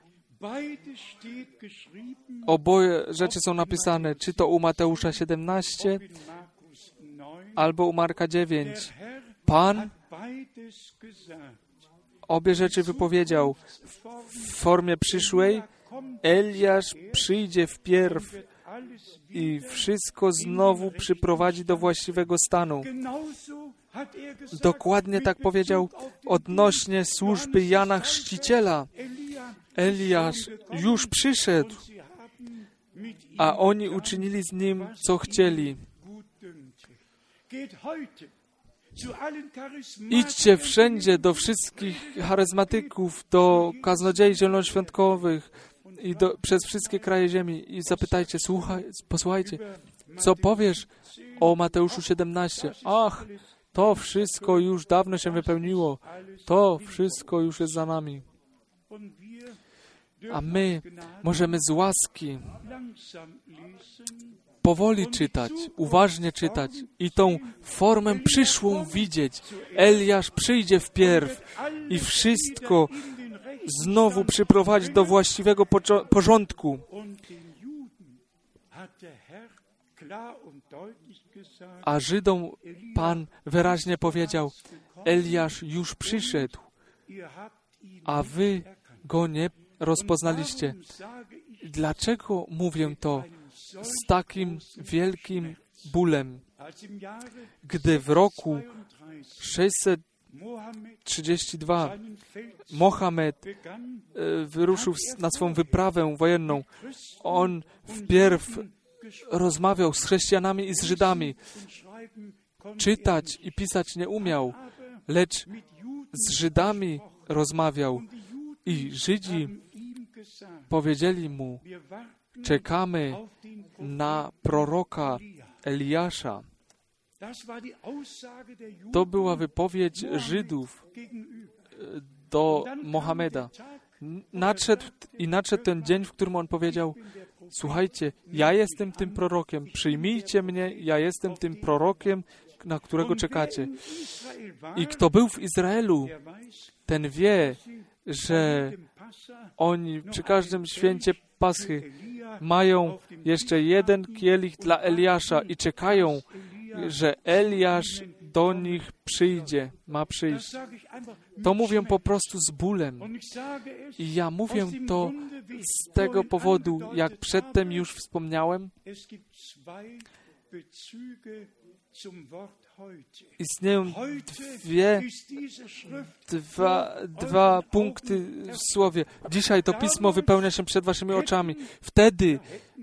Oboje rzeczy są napisane, czy to u Mateusza 17, albo u Marka 9. Pan obie rzeczy wypowiedział w formie przyszłej. Eliasz przyjdzie wpierw i wszystko znowu przyprowadzi do właściwego stanu. Dokładnie tak powiedział odnośnie służby Jana Chrzciciela. Eliasz już przyszedł, a oni uczynili z nim, co chcieli. Idźcie wszędzie do wszystkich charyzmatyków, do kaznodziei zielonoświątkowych i przez wszystkie kraje ziemi i zapytajcie, posłuchajcie, co powiesz o Mateuszu 17? Ach, to wszystko już dawno się wypełniło. To wszystko już jest za nami. A my możemy z łaski powoli czytać, uważnie czytać i tą formę przyszłą widzieć. Eliasz przyjdzie wpierw i wszystko znowu przyprowadzi do właściwego porządku. A Żydom Pan wyraźnie powiedział, Eliasz już przyszedł, a wy go nie rozpoznaliście. Dlaczego mówię to z takim wielkim bólem? Gdy w roku 632 Mohamed wyruszył na swą wyprawę wojenną, on wpierw rozmawiał z chrześcijanami i z Żydami. Czytać i pisać nie umiał, lecz z Żydami rozmawiał. I Żydzi powiedzieli mu, czekamy na proroka Eliasza. To była wypowiedź Żydów do Mohameda. Nadszedł ten dzień, w którym on powiedział, słuchajcie, ja jestem tym prorokiem, przyjmijcie mnie, ja jestem tym prorokiem, na którego czekacie. I kto był w Izraelu, ten wie, że oni przy każdym święcie Paschy mają jeszcze jeden kielich dla Eliasza i czekają, że Eliasz do nich przyjdzie, ma przyjść. To mówię po prostu z bólem. I ja mówię to z tego powodu, jak przedtem już wspomniałem, istnieją dwa punkty w słowie. Dzisiaj to pismo wypełnia się przed waszymi oczami. Wtedy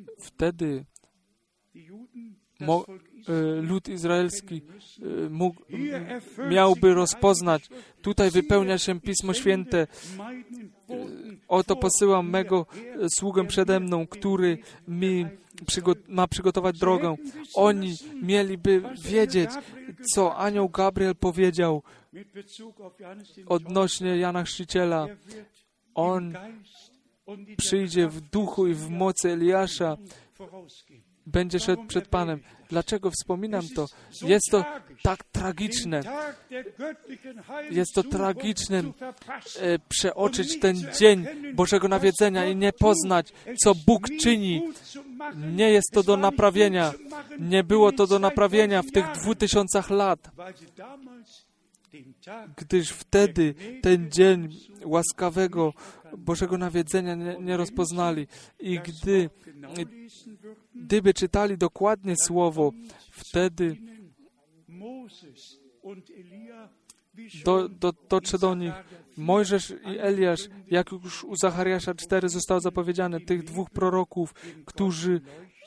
lud izraelski miałby rozpoznać. Tutaj wypełnia się Pismo Święte. Oto posyłam mego sługę przede mną, który mi ma przygotować drogę. Oni mieliby wiedzieć, co anioł Gabriel powiedział odnośnie Jana Chrzciciela. On przyjdzie w duchu i w mocy Eliasza, będzie szedł przed Panem. Dlaczego wspominam to? Jest to tak tragiczne. Jest to tragiczne przeoczyć ten dzień Bożego nawiedzenia i nie poznać, co Bóg czyni. Nie jest to do naprawienia. Nie było to do naprawienia w tych 2000 lat. gdyż wtedy ten dzień łaskawego Bożego nawiedzenia nie rozpoznali. I gdyby czytali dokładnie Słowo, wtedy dotrze do nich Mojżesz i Eliasz, jak już u Zachariasza 4 zostało zapowiedziane, tych dwóch proroków, którzy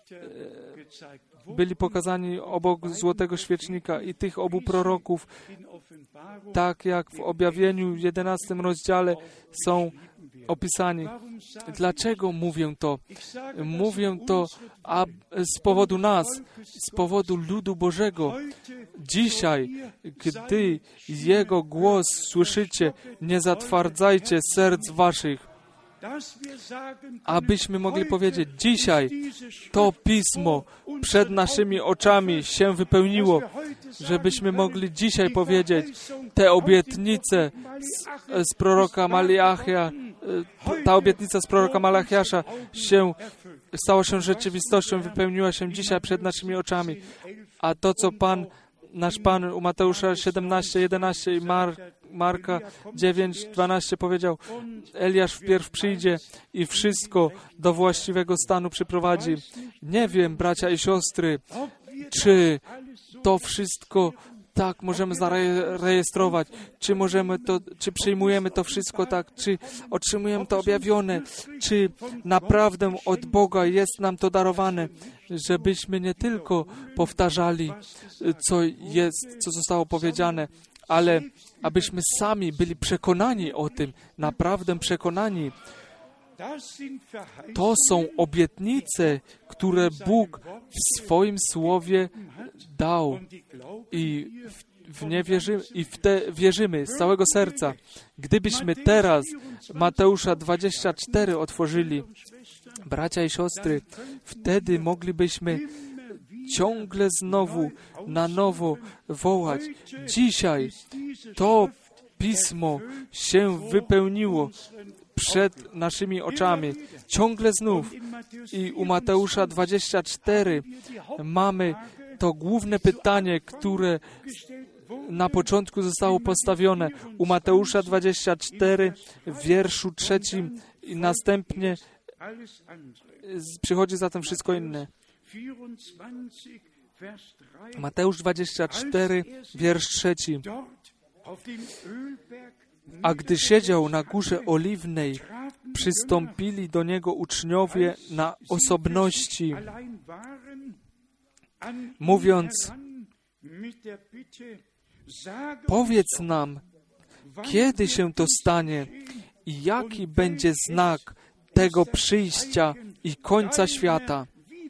byli pokazani obok złotego świecznika, i tych obu proroków, tak jak w Objawieniu 11 rozdziale są opisani. Dlaczego mówię to? Mówię to z powodu nas, z powodu ludu Bożego. Dzisiaj, gdy Jego głos słyszycie, nie zatwardzajcie serc waszych. Abyśmy mogli powiedzieć, dzisiaj to Pismo przed naszymi oczami się wypełniło, żebyśmy mogli dzisiaj powiedzieć, te obietnice z proroka Malachiasza, ta obietnica z proroka Malachiasza stała się rzeczywistością, wypełniła się dzisiaj przed naszymi oczami. A to, co nasz Pan u Mateusza 17:11 i Marka 9:12 powiedział, Eliasz wpierw przyjdzie i wszystko do właściwego stanu przyprowadzi. Nie wiem, bracia i siostry, czy to wszystko tak możemy zarejestrować, czy przyjmujemy to wszystko tak, czy otrzymujemy to objawione, czy naprawdę od Boga jest nam to darowane, żebyśmy nie tylko powtarzali, co zostało powiedziane, ale abyśmy sami byli przekonani o tym, naprawdę przekonani. To są obietnice, które Bóg w swoim Słowie dał i w te wierzymy z całego serca. Gdybyśmy teraz Mateusza 24 otworzyli, bracia i siostry, wtedy moglibyśmy ciągle znowu, na nowo wołać. Dzisiaj to Pismo się wypełniło przed naszymi oczami. Ciągle znów. I u Mateusza 24 mamy to główne pytanie, które na początku zostało postawione. U Mateusza 24 w wierszu 3 i następnie przychodzi zatem wszystko inne. Mateusz 24, wiersz 3. A gdy siedział na górze Oliwnej, przystąpili do Niego uczniowie na osobności, mówiąc, powiedz nam, kiedy się to stanie i jaki będzie znak tego przyjścia i końca świata.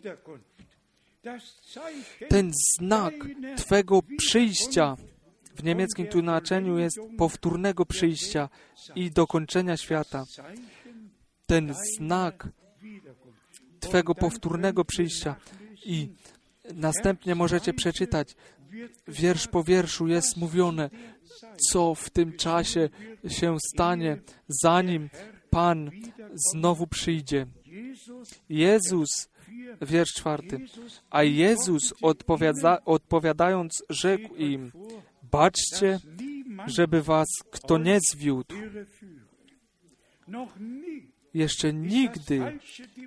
Ten znak Twego przyjścia, w niemieckim tłumaczeniu jest powtórnego przyjścia i dokończenia świata. Ten znak Twego powtórnego przyjścia. I następnie możecie przeczytać, wiersz po wierszu jest mówione, co w tym czasie się stanie, zanim Pan znowu przyjdzie. Jezus, wiersz 4. A Jezus odpowiadając rzekł im, baczcie, żeby was kto nie zwiódł. Jeszcze nigdy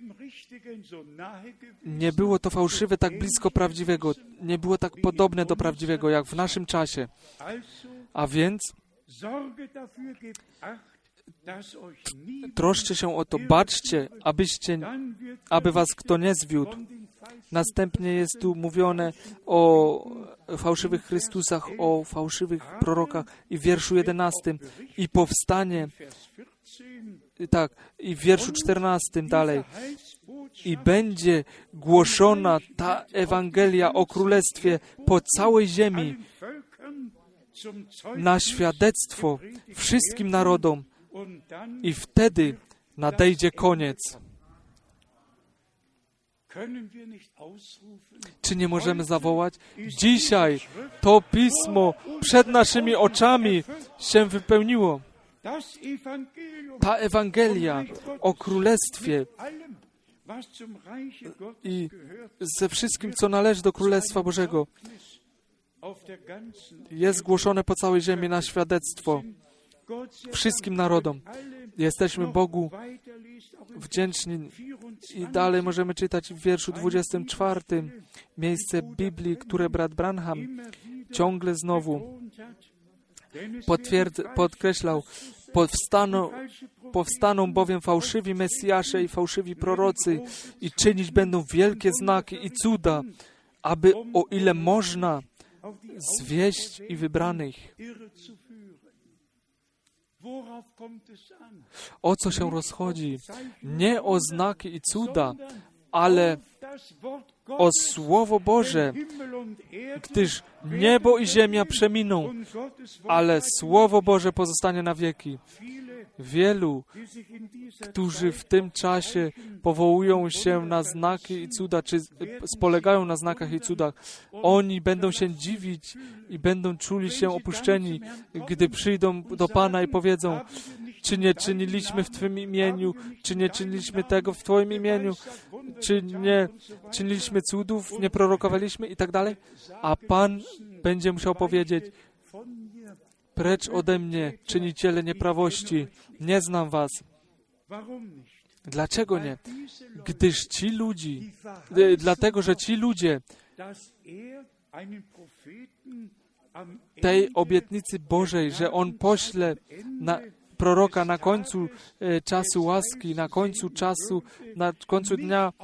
nie było to fałszywe tak blisko prawdziwego, nie było tak podobne do prawdziwego, jak w naszym czasie. A więc troszczcie się o to, baczcie, aby was kto nie zwiódł. Następnie jest tu mówione o fałszywych Chrystusach, o fałszywych prorokach i w wierszu 11 i powstanie, tak, i w wierszu 14 dalej. I będzie głoszona ta Ewangelia o Królestwie po całej ziemi na świadectwo wszystkim narodom i wtedy nadejdzie koniec. Czy nie możemy zawołać? Dzisiaj to Pismo przed naszymi oczami się wypełniło. Ta Ewangelia o Królestwie i ze wszystkim, co należy do Królestwa Bożego. jest głoszone po całej ziemi na świadectwo wszystkim narodom. Jesteśmy Bogu wdzięczni. I dalej możemy czytać w wierszu 24 miejsce Biblii, które brat Branham ciągle znowu podkreślał. Powstaną bowiem fałszywi Mesjasze i fałszywi prorocy i czynić będą wielkie znaki i cuda, aby o ile można zwieść i wybranych. O co się rozchodzi? Nie o znaki i cuda, ale o Słowo Boże, gdyż niebo i ziemia przeminą, ale Słowo Boże pozostanie na wieki. Wielu, którzy w tym czasie powołują się na znaki i cuda, czy spolegają na znakach i cudach, oni będą się dziwić i będą czuli się opuszczeni, gdy przyjdą do Pana i powiedzą: czy nie czyniliśmy w Twym imieniu, czy nie czyniliśmy tego w Twoim imieniu, czy nie czyniliśmy cudów, nie prorokowaliśmy i tak dalej. A Pan będzie musiał powiedzieć: precz ode mnie, czyniciele nieprawości, nie znam was. Dlaczego nie? Gdyż dlatego, że ci ludzie tej obietnicy Bożej, że On pośle proroka na końcu czasu łaski, na końcu dnia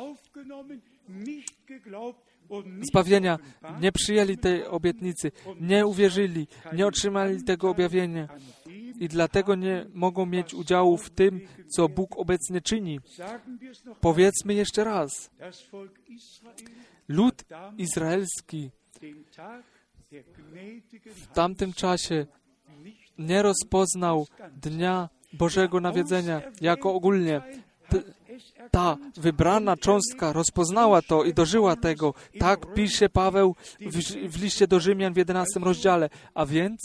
zbawienia, nie przyjęli tej obietnicy, nie uwierzyli, nie otrzymali tego objawienia i dlatego nie mogą mieć udziału w tym, co Bóg obecnie czyni. Powiedzmy jeszcze raz. Lud izraelski w tamtym czasie nie rozpoznał Dnia Bożego Nawiedzenia jako ogólnie. Ta wybrana cząstka rozpoznała to i dożyła tego. Tak pisze Paweł w liście do Rzymian w 11 rozdziale. A więc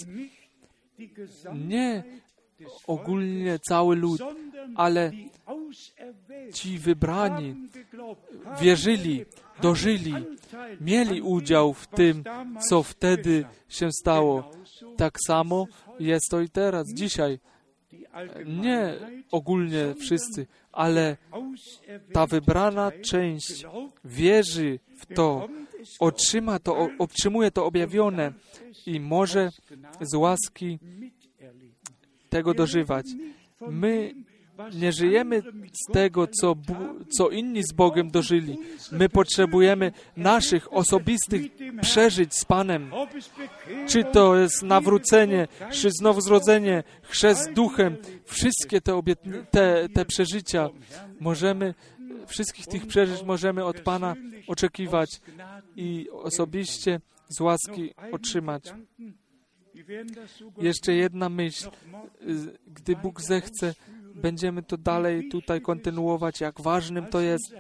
nie ogólnie cały lud, ale ci wybrani wierzyli, dożyli, mieli udział w tym, co wtedy się stało. Tak samo jest to i teraz, dzisiaj. Nie ogólnie wszyscy, ale ta wybrana część wierzy w to, otrzymuje to objawione i może z łaski tego dożywać. My nie żyjemy z tego, co inni z Bogiem dożyli. My potrzebujemy naszych osobistych przeżyć z Panem. Czy to jest nawrócenie, czy znowu-zrodzenie, chrzest duchem. Wszystkie te przeżycia wszystkich tych przeżyć możemy od Pana oczekiwać i osobiście z łaski otrzymać. Jeszcze jedna myśl. Gdy Bóg zechce, będziemy to dalej tutaj kontynuować, jak ważnym to jest.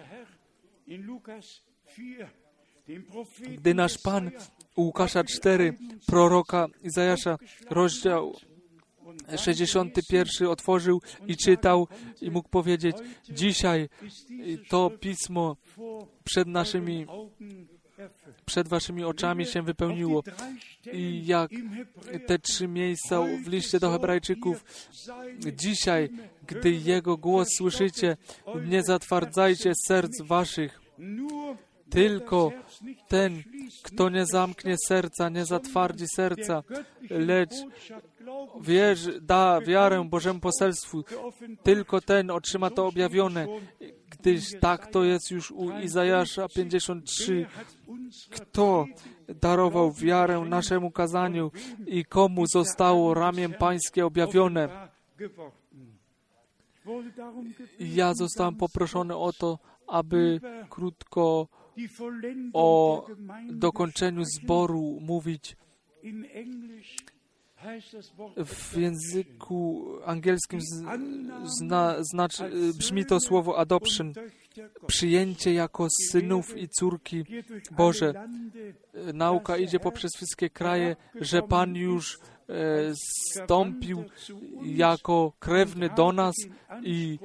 Gdy nasz Pan u Łukasza 4, proroka Izajasza, rozdział 61 otworzył i czytał i mógł powiedzieć: dzisiaj to Pismo przed waszymi oczami się wypełniło. I jak te 3 miejsca w liście do Hebrajczyków, dzisiaj, gdy Jego głos słyszycie, nie zatwardzajcie serc waszych. Tylko ten, kto nie zamknie serca, nie zatwardzi serca, lecz da wiarę Bożemu poselstwu, tylko ten otrzyma to objawione, gdyż tak to jest już u Izajasza 53. Kto darował wiarę naszemu kazaniu i komu zostało ramię Pańskie objawione? Ja zostałem poproszony o to, aby krótko o dokończeniu zboru mówić. W języku angielskim brzmi to słowo adoption, przyjęcie jako synów i córki Boże. Nauka idzie poprzez wszystkie kraje, że Pan już wstąpił jako krewny do nas i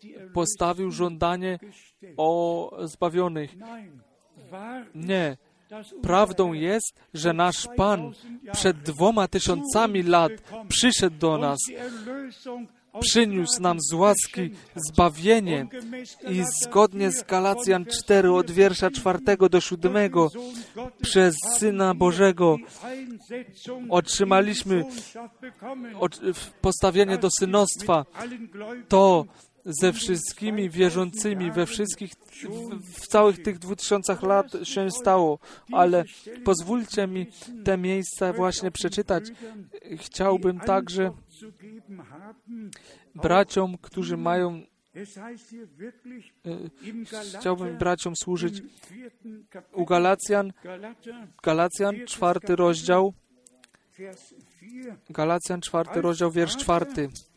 postawił żądanie o zbawionych. Nie, Prawdą jest, że nasz Pan przed 2000 lat przyszedł do nas, przyniósł nam z łaski zbawienie i zgodnie z Galacjan 4 od wiersza 4 do 7 przez Syna Bożego otrzymaliśmy postawienie do synostwa. To ze wszystkimi wierzącymi w całych tych 2000 lat się stało, ale pozwólcie mi te miejsca właśnie przeczytać. Chciałbym także braciom, którzy mają chciałbym braciom służyć u Galacjan 4 rozdział, wiersz 4.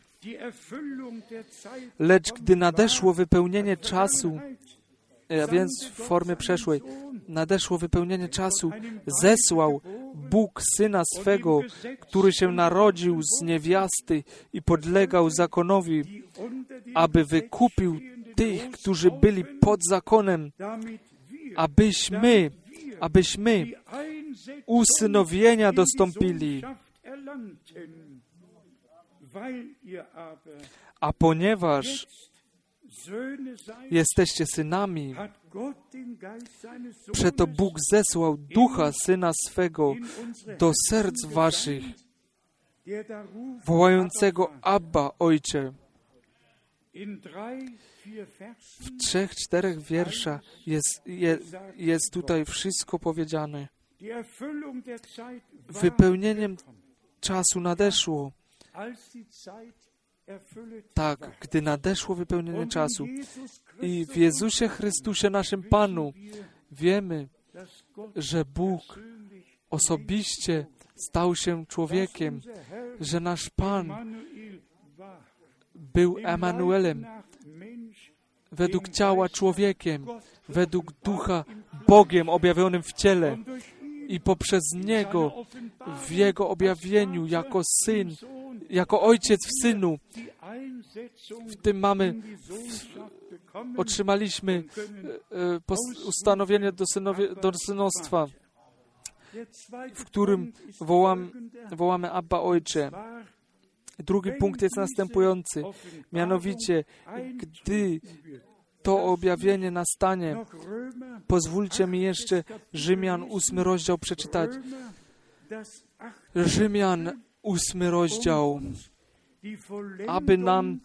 Lecz gdy nadeszło wypełnienie czasu, a więc w formie przeszłej, nadeszło wypełnienie czasu, zesłał Bóg Syna swego, który się narodził z niewiasty i podlegał zakonowi, aby wykupił tych, którzy byli pod zakonem, abyśmy usynowienia dostąpili. A ponieważ jesteście synami, przeto Bóg zesłał Ducha Syna swego do serc waszych, wołającego Abba, Ojcze. W 3-4 wierszach jest tutaj wszystko powiedziane. Wypełnieniem czasu nadeszło. Tak, gdy nadeszło wypełnienie czasu i w Jezusie Chrystusie, naszym Panu, wiemy, że Bóg osobiście stał się człowiekiem, że nasz Pan był Emanuelem, według ciała człowiekiem, według Ducha Bogiem objawionym w ciele i poprzez Niego w Jego objawieniu jako Syn, jako Ojciec w Synu. W tym otrzymaliśmy ustanowienie do synostwa, w którym wołamy Abba, Ojcze. Drugi punkt jest następujący. Mianowicie, gdy to objawienie nastanie, pozwólcie mi jeszcze Rzymian 8 rozdział przeczytać. Rzymian 8 rozdział, aby nam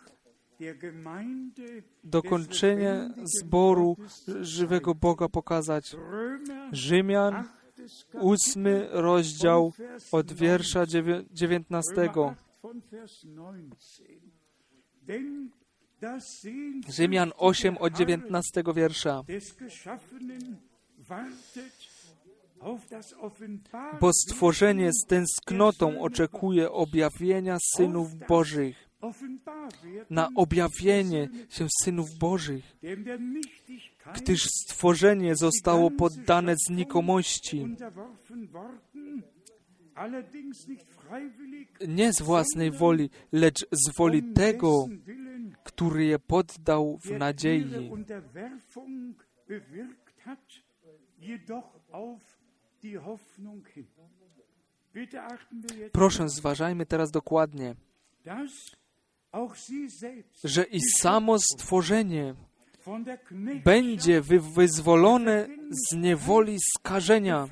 dokończenie zboru żywego Boga pokazać. Rzymian 8 rozdział od wiersza 19. Rzymian 8 od 19 wiersza. Bo stworzenie z tęsknotą oczekuje objawienia synów Bożych. Na objawienie się synów Bożych. Gdyż stworzenie zostało poddane znikomości. Nie z własnej woli, lecz z woli tego, który je poddał w nadziei. Proszę, zważajmy teraz dokładnie, że i samo stworzenie będzie wyzwolone z niewoli skażenia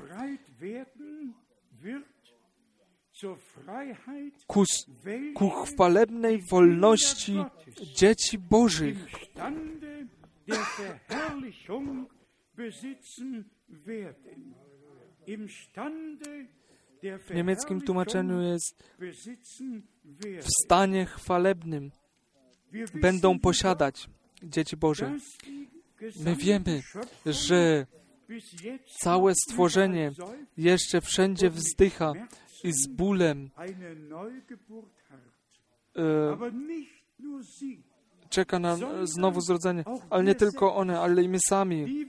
ku chwalebnej wolności dzieci Bożych. W niemieckim tłumaczeniu jest w stanie chwalebnym będą posiadać dzieci Boże. My wiemy, że całe stworzenie jeszcze wszędzie wzdycha i z bólem czeka na znowu zrodzenie, ale nie tylko one, ale i my sami.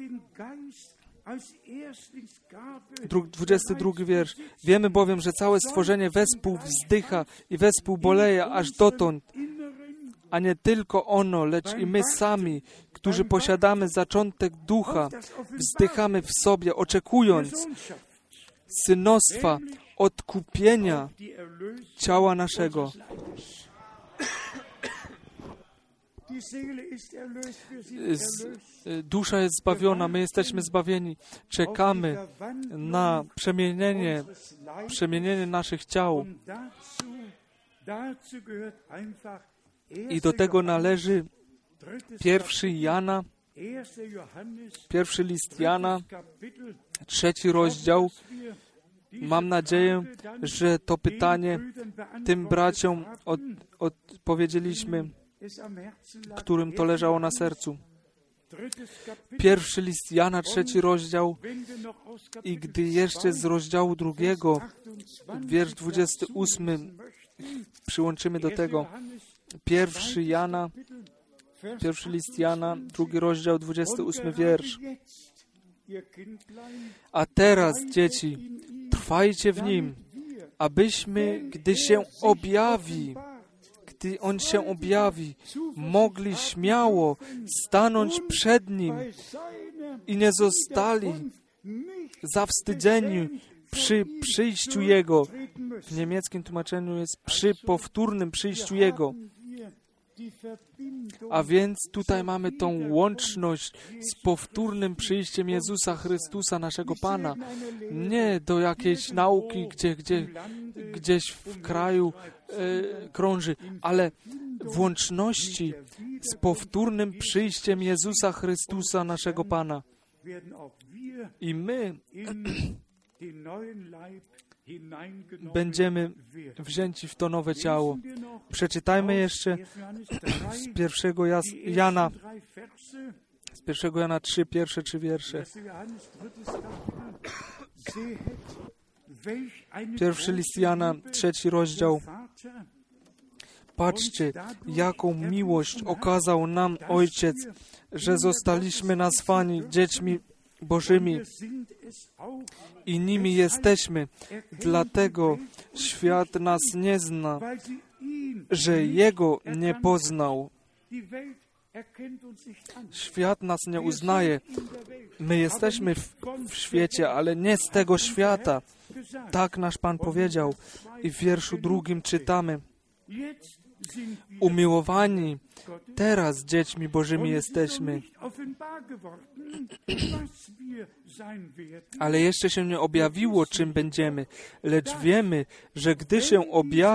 22 wiersz. Wiemy bowiem, że całe stworzenie wespół wzdycha i wespół boleje aż dotąd, a nie tylko ono, lecz i my sami, którzy posiadamy zaczątek ducha, wzdychamy w sobie, oczekując synostwa, odkupienia ciała naszego. Dusza jest zbawiona, my jesteśmy zbawieni. Czekamy na przemienienie naszych ciał. I do tego należy pierwszy list Jana, 3 rozdział. Mam nadzieję, że to pytanie tym braciom odpowiedzieliśmy, którym to leżało na sercu. Pierwszy list Jana, 3 rozdział, i gdy jeszcze z rozdziału 2, wiersz 28, przyłączymy do tego. Pierwszy list Jana, 2 rozdział, 28 wiersz. A teraz, dzieci, trwajcie w Nim, abyśmy, gdy On się objawi, mogli śmiało stanąć przed Nim i nie zostali zawstydzeni przy przyjściu Jego. W niemieckim tłumaczeniu jest przy powtórnym przyjściu Jego. A więc tutaj mamy tą łączność z powtórnym przyjściem Jezusa Chrystusa, naszego Pana. Nie do jakiejś nauki, gdzieś w kraju krąży, ale w łączności z powtórnym przyjściem Jezusa Chrystusa, naszego Pana. I my będziemy wzięci w to nowe ciało. Przeczytajmy jeszcze z 1 Jana 3, pierwsze 3 wiersze. Pierwszy list Jana, 3 rozdział. Patrzcie, jaką miłość okazał nam Ojciec, że zostaliśmy nazwani dziećmi Bożymi i nimi jesteśmy. Dlatego świat nas nie zna, że Jego nie poznał. Świat nas nie uznaje. My jesteśmy w świecie, ale nie z tego świata. Tak nasz Pan powiedział. I w wierszu 2 czytamy: umiłowani, teraz dziećmi Bożymi jesteśmy. Ale jeszcze się nie objawiło, czym będziemy, lecz wiemy, że gdy się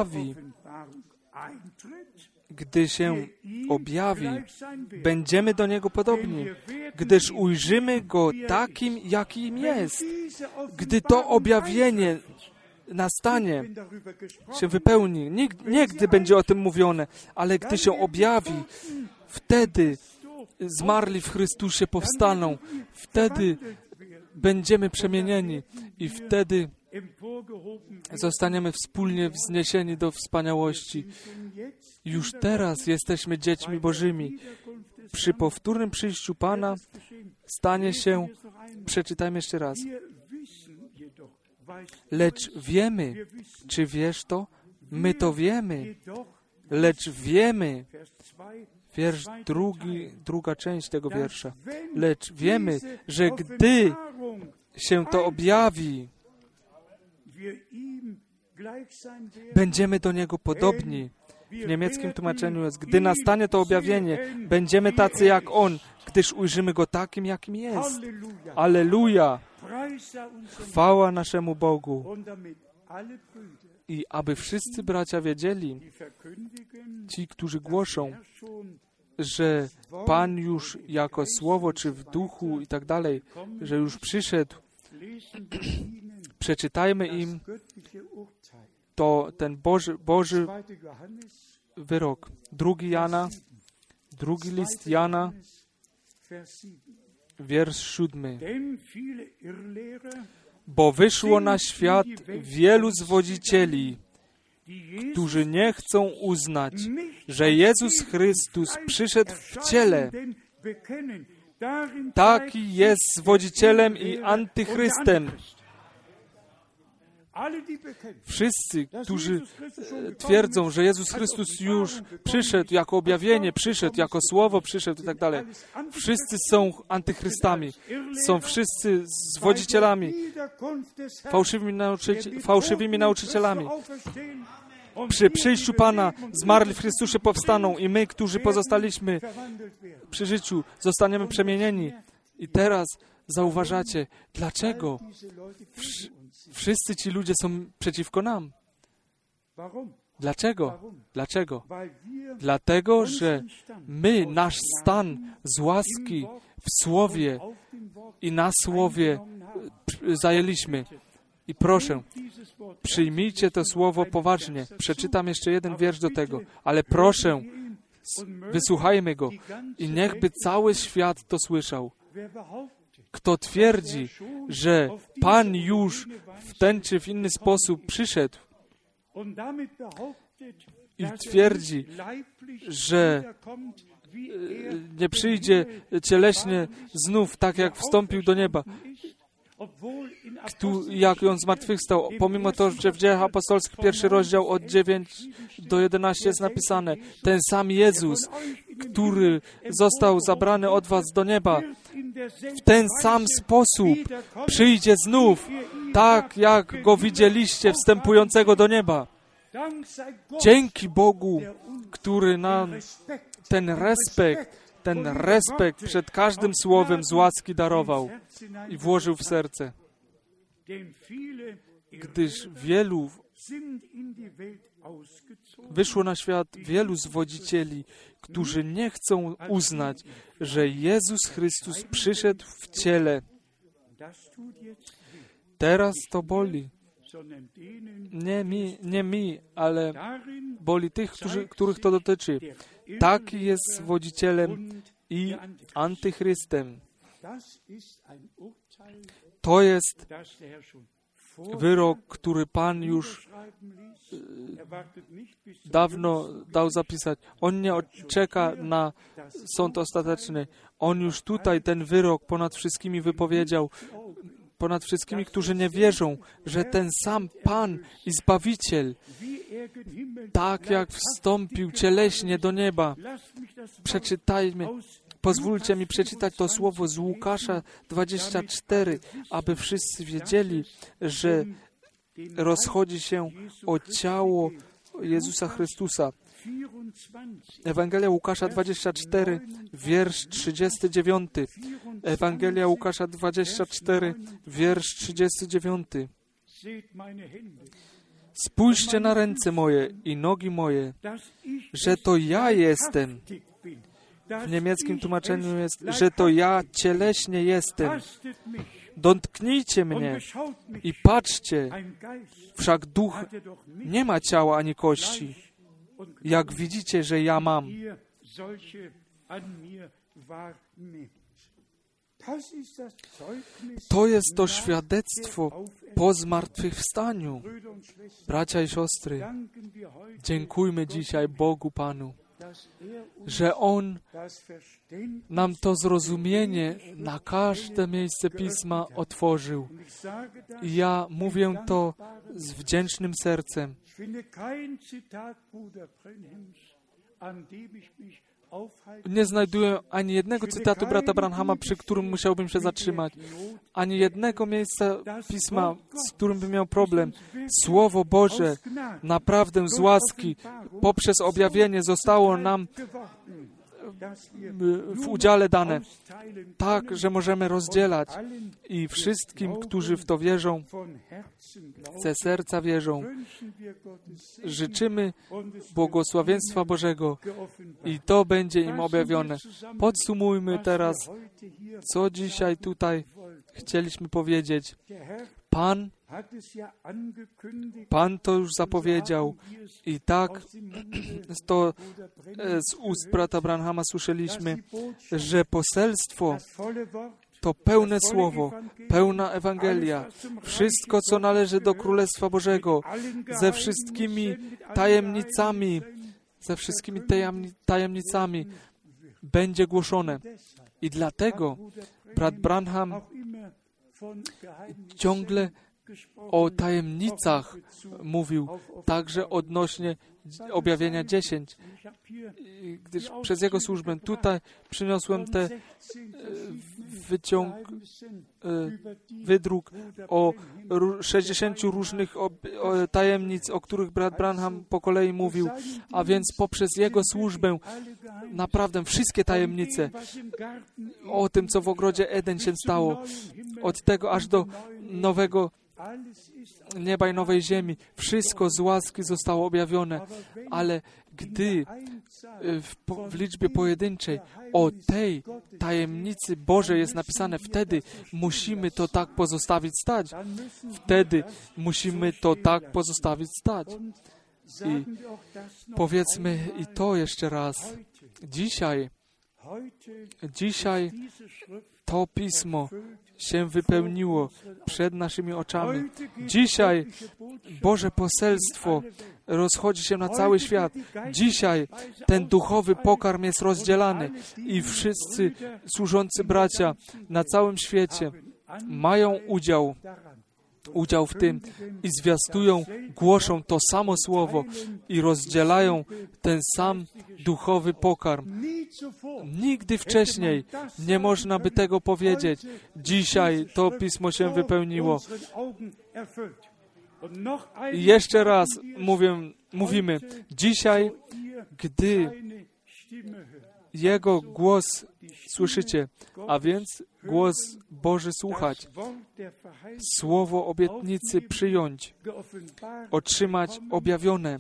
objawi, będziemy do Niego podobni, gdyż ujrzymy Go takim, jakim jest. Gdy to objawienie nastanie, się wypełni. Nie gdy będzie o tym mówione, ale gdy się objawi, wtedy zmarli w Chrystusie powstaną. Wtedy będziemy przemienieni i wtedy zostaniemy wspólnie wzniesieni do wspaniałości. Już teraz jesteśmy dziećmi Bożymi. Przy powtórnym przyjściu Pana stanie się, przeczytajmy jeszcze raz. Lecz wiemy, czy wiesz to? My to wiemy. Lecz wiemy, wiersz 2, druga część tego wiersza. Lecz wiemy, że gdy się to objawi, będziemy do Niego podobni. W niemieckim tłumaczeniu jest: gdy nastanie to objawienie, będziemy tacy jak On, gdyż ujrzymy Go takim, jakim jest. Alleluja! Chwała naszemu Bogu. I aby wszyscy bracia wiedzieli, ci, którzy głoszą, że Pan już jako słowo, czy w duchu i tak dalej, że już przyszedł, przeczytajmy im to ten Boży wyrok. 2 list Jana, wiersz 7. Bo wyszło na świat wielu zwodzicieli, którzy nie chcą uznać, że Jezus Chrystus przyszedł w ciele. Taki jest zwodzicielem i antychrystem. Wszyscy, którzy twierdzą, że Jezus Chrystus już przyszedł jako objawienie, przyszedł jako słowo, przyszedł i tak dalej. Wszyscy są antychrystami. Są wszyscy zwodzicielami, fałszywymi nauczycielami. Przy przyjściu Pana zmarli w Chrystusie powstaną i my, którzy pozostaliśmy przy życiu, zostaniemy przemienieni. I teraz zauważacie, dlaczego wszyscy ci ludzie są przeciwko nam. Dlaczego? Dlaczego? Dlatego, że my nasz stan z łaski w Słowie i na Słowie zajęliśmy. I proszę, przyjmijcie to Słowo poważnie. Przeczytam jeszcze jeden wiersz do tego, ale proszę, wysłuchajmy go i niechby cały świat to słyszał. Kto twierdzi, że Pan już w ten czy w inny sposób przyszedł i twierdzi, że nie przyjdzie cieleśnie znów, tak jak wstąpił do nieba, jak on zmartwychwstał, pomimo to, że w Dziejach Apostolskich 1 rozdział od 9 do 11 jest napisane, ten sam Jezus, który został zabrany od was do nieba, w ten sam sposób przyjdzie znów, tak jak go widzieliście wstępującego do nieba. Dzięki Bogu, który nam ten respekt przed każdym słowem z łaski darował i włożył w serce. Gdyż wyszło na świat wielu zwodzicieli, którzy nie chcą uznać, że Jezus Chrystus przyszedł w ciele. Teraz to boli. Nie mi, ale boli tych, których to dotyczy. Taki jest zwodzicielem i antychrystem. To jest wyrok, który Pan już dawno dał zapisać. On nie czeka na sąd ostateczny. On już tutaj ten wyrok ponad wszystkimi wypowiedział. Ponad wszystkimi, którzy nie wierzą, że ten sam Pan i Zbawiciel, tak jak wstąpił cieleśnie do nieba. Przeczytajmy, pozwólcie mi przeczytać to słowo z Łukasza 24, aby wszyscy wiedzieli, że rozchodzi się o ciało Jezusa Chrystusa. Ewangelia Łukasza 24, wiersz 39. Ewangelia Łukasza 24, wiersz 39. Spójrzcie na ręce moje i nogi moje, że to ja jestem. W niemieckim tłumaczeniu jest, że to ja cieleśnie jestem. Dotknijcie mnie i patrzcie, wszak duch nie ma ciała ani kości, jak widzicie, że ja mam. To jest to świadectwo po zmartwychwstaniu. Bracia i siostry, dziękujmy dzisiaj Bogu Panu, że On nam to zrozumienie na każde miejsce Pisma otworzył. I ja mówię to z wdzięcznym sercem. Nie znajduję ani jednego cytatu brata Branhama, przy którym musiałbym się zatrzymać. Ani jednego miejsca Pisma, z którym bym miał problem. Słowo Boże, naprawdę z łaski, poprzez objawienie zostało nam w udziale dane. Tak, że możemy rozdzielać. I wszystkim, którzy w to wierzą, ze serca wierzą, życzymy błogosławieństwa Bożego i to będzie im objawione. Podsumujmy teraz, co dzisiaj tutaj chcieliśmy powiedzieć. Pan to już zapowiedział i tak to z ust brata Branhama słyszeliśmy, że poselstwo to pełne słowo, pełna Ewangelia, wszystko, co należy do Królestwa Bożego, ze wszystkimi tajemnicami będzie głoszone. I dlatego brat Branham ciągle o tajemnicach mówił, także odnośnie objawienia 10, gdyż przez Jego służbę tutaj przyniosłem te wydruk o 60 różnych tajemnic, o których brat Branham po kolei mówił, a więc poprzez Jego służbę naprawdę wszystkie tajemnice o tym, co w ogrodzie Eden się stało, od tego aż do nowego nieba i nowej ziemi. Wszystko z łaski zostało objawione, ale gdy w liczbie pojedynczej o tej tajemnicy Bożej jest napisane, wtedy musimy to tak pozostawić stać. Wtedy musimy to tak pozostawić stać. I powiedzmy i to jeszcze raz. Dzisiaj to Pismo się wypełniło przed naszymi oczami. Dzisiaj Boże poselstwo rozchodzi się na cały świat. Dzisiaj ten duchowy pokarm jest rozdzielany i wszyscy służący bracia na całym świecie mają udział w tym i zwiastują, głoszą to samo słowo i rozdzielają ten sam duchowy pokarm. Nigdy wcześniej nie można by tego powiedzieć. Dzisiaj to Pismo się wypełniło. I jeszcze raz mówimy, dzisiaj, gdy Jego głos słyszycie, a więc głos Boży słuchać, słowo obietnicy przyjąć, otrzymać objawione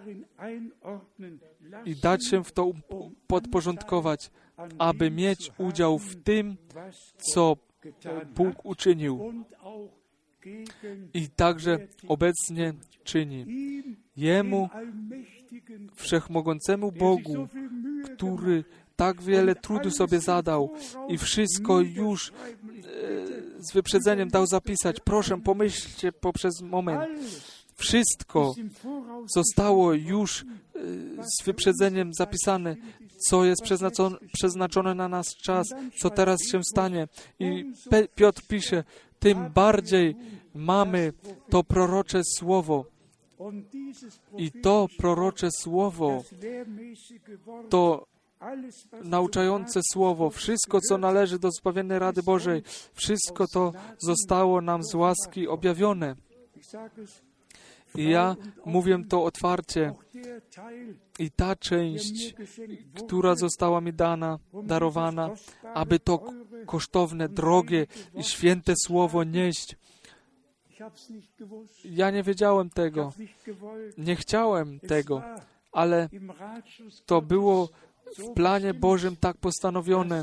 i dać się w to podporządkować, aby mieć udział w tym, co Bóg uczynił i także obecnie czyni. Jemu, wszechmogącemu Bogu, który tak wiele trudu sobie zadał i wszystko już z wyprzedzeniem dał zapisać. Proszę, pomyślcie poprzez moment. Wszystko zostało już z wyprzedzeniem zapisane, co jest przeznaczone na nas czas, co teraz się stanie. I Piotr pisze, tym bardziej mamy to prorocze słowo. I to prorocze słowo, to nauczające słowo, wszystko, co należy do zbawiennej rady Bożej, wszystko to zostało nam z łaski objawione. I ja mówię to otwarcie. I ta część, która została mi darowana, aby to kosztowne, drogie i święte słowo nieść. Ja nie wiedziałem tego. Nie chciałem tego, ale to było w planie Bożym tak postanowione,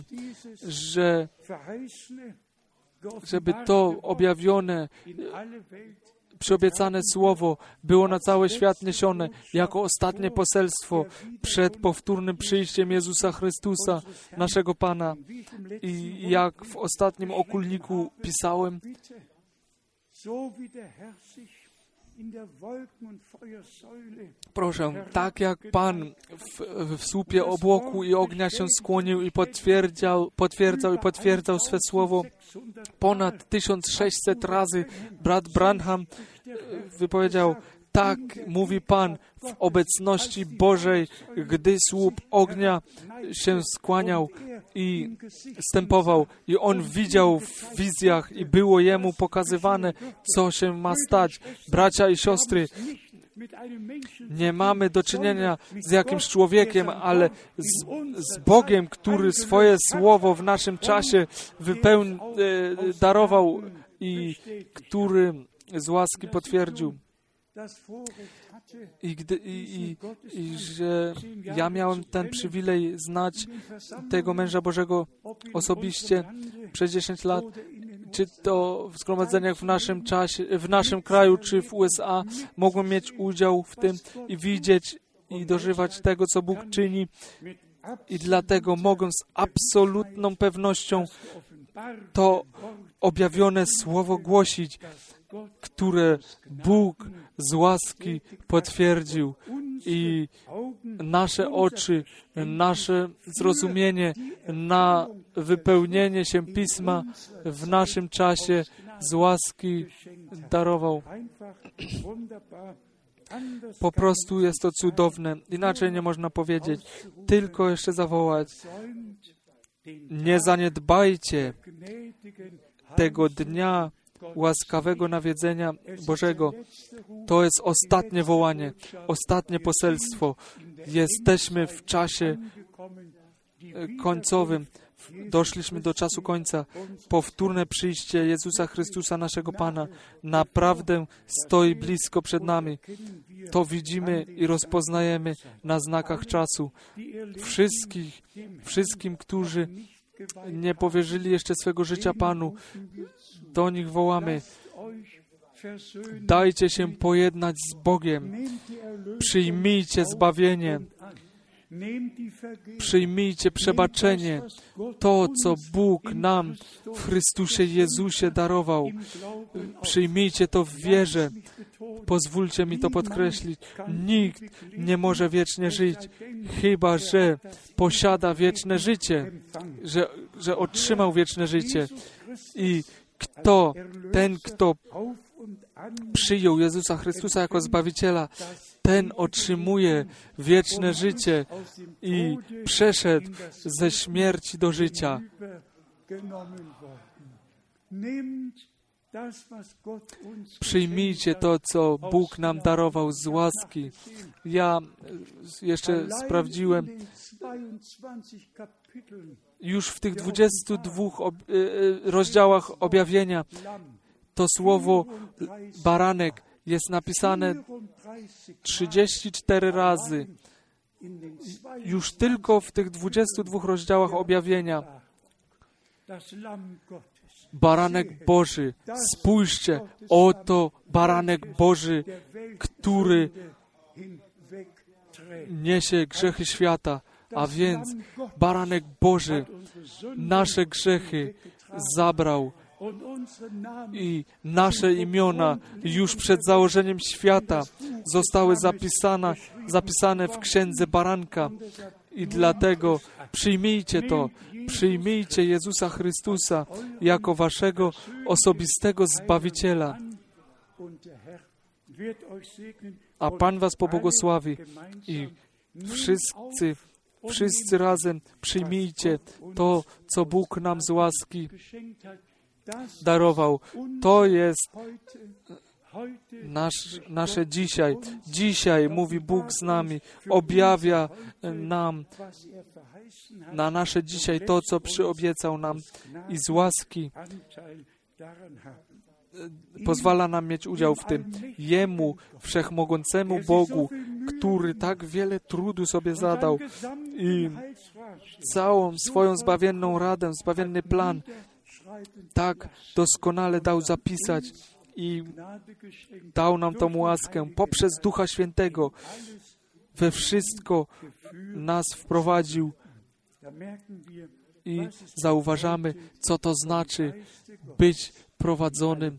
żeby to objawione, przyobiecane słowo było na cały świat niesione jako ostatnie poselstwo przed powtórnym przyjściem Jezusa Chrystusa, naszego Pana. I jak w ostatnim okulniku pisałem, proszę, tak jak Pan w słupie obłoku i ognia się skłonił i potwierdzał swe słowo, ponad 1600 razy brat Branham wypowiedział, tak mówi Pan w obecności Bożej, gdy słup ognia się skłaniał i stępował. I on widział w wizjach i było jemu pokazywane, co się ma stać. Bracia i siostry, nie mamy do czynienia z jakimś człowiekiem, ale z Bogiem, który swoje słowo w naszym czasie darował i który z łaski potwierdził. I że ja miałem ten przywilej znać tego męża Bożego osobiście przez 10 lat, czy to w zgromadzeniach w naszym czasie, w naszym kraju, czy w USA, mogłem mieć udział w tym i widzieć i dożywać tego, co Bóg czyni. I dlatego mogę z absolutną pewnością to objawione słowo głosić, które Bóg z łaski potwierdził. i nasze oczy, nasze zrozumienie na wypełnienie się Pisma w naszym czasie z łaski darował. Po prostu jest to cudowne. Inaczej nie można powiedzieć. Tylko jeszcze zawołać. Nie zaniedbajcie tego dnia łaskawego nawiedzenia Bożego. To jest ostatnie wołanie, ostatnie poselstwo. Jesteśmy w czasie końcowym. Doszliśmy do czasu końca. Powtórne przyjście Jezusa Chrystusa, naszego Pana, naprawdę stoi blisko przed nami. To widzimy i rozpoznajemy na znakach czasu. Wszystkim, którzy nie powierzyli jeszcze swego życia Panu, do nich wołamy. Dajcie się pojednać z Bogiem. Przyjmijcie zbawienie. Przyjmijcie przebaczenie. To, co Bóg nam w Chrystusie Jezusie darował. Przyjmijcie to w wierze. Pozwólcie mi to podkreślić. Nikt nie może wiecznie żyć, chyba że posiada wieczne życie, że otrzymał wieczne życie. I kto przyjął Jezusa Chrystusa jako Zbawiciela, ten otrzymuje wieczne życie i przeszedł ze śmierci do życia. Przyjmijcie to, co Bóg nam darował z łaski. Ja jeszcze sprawdziłem, już w tych 22 rozdziałach objawienia to słowo baranek jest napisane 34 razy. Już tylko w tych 22 rozdziałach objawienia. Baranek Boży. Spójrzcie, oto baranek Boży, który niesie grzechy świata. A więc baranek Boży nasze grzechy zabrał i nasze imiona już przed założeniem świata zostały zapisane w Księdze Baranka. I dlatego przyjmijcie to, przyjmijcie Jezusa Chrystusa jako waszego osobistego Zbawiciela. A Pan was pobłogosławi i wszyscy razem przyjmijcie to, co Bóg nam z łaski darował. To jest nasze dzisiaj. Dzisiaj mówi Bóg z nami, objawia nam na nasze dzisiaj to, co przyobiecał nam i z łaski pozwala nam mieć udział w tym. Jemu, wszechmogącemu Bogu, który tak wiele trudu sobie zadał i całą swoją zbawienną radę, zbawienny plan tak doskonale dał zapisać i dał nam tą łaskę poprzez Ducha Świętego. We wszystko nas wprowadził i zauważamy, co to znaczy być prowadzonym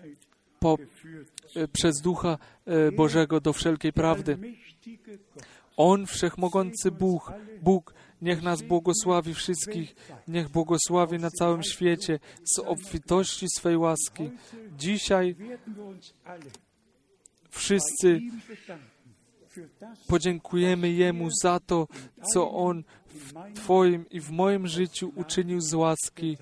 przez Ducha Bożego do wszelkiej prawdy. On, wszechmogący Bóg, niech nas błogosławi wszystkich, niech błogosławi na całym świecie z obfitości swej łaski. Dzisiaj wszyscy podziękujemy Jemu za to, co On w Twoim i w moim życiu uczynił z łaski.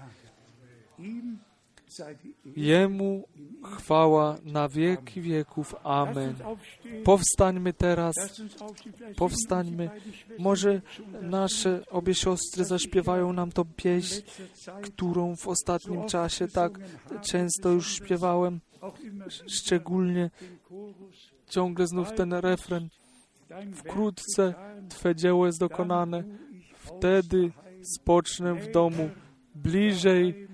Jemu chwała na wieki wieków. Amen. Powstańmy teraz. Powstańmy. Może nasze obie siostry zaśpiewają nam tą pieśń, którą w ostatnim czasie tak często już śpiewałem. Szczególnie ciągle znów ten refren. Wkrótce Twe dzieło jest dokonane. Wtedy spocznę w domu. Bliżej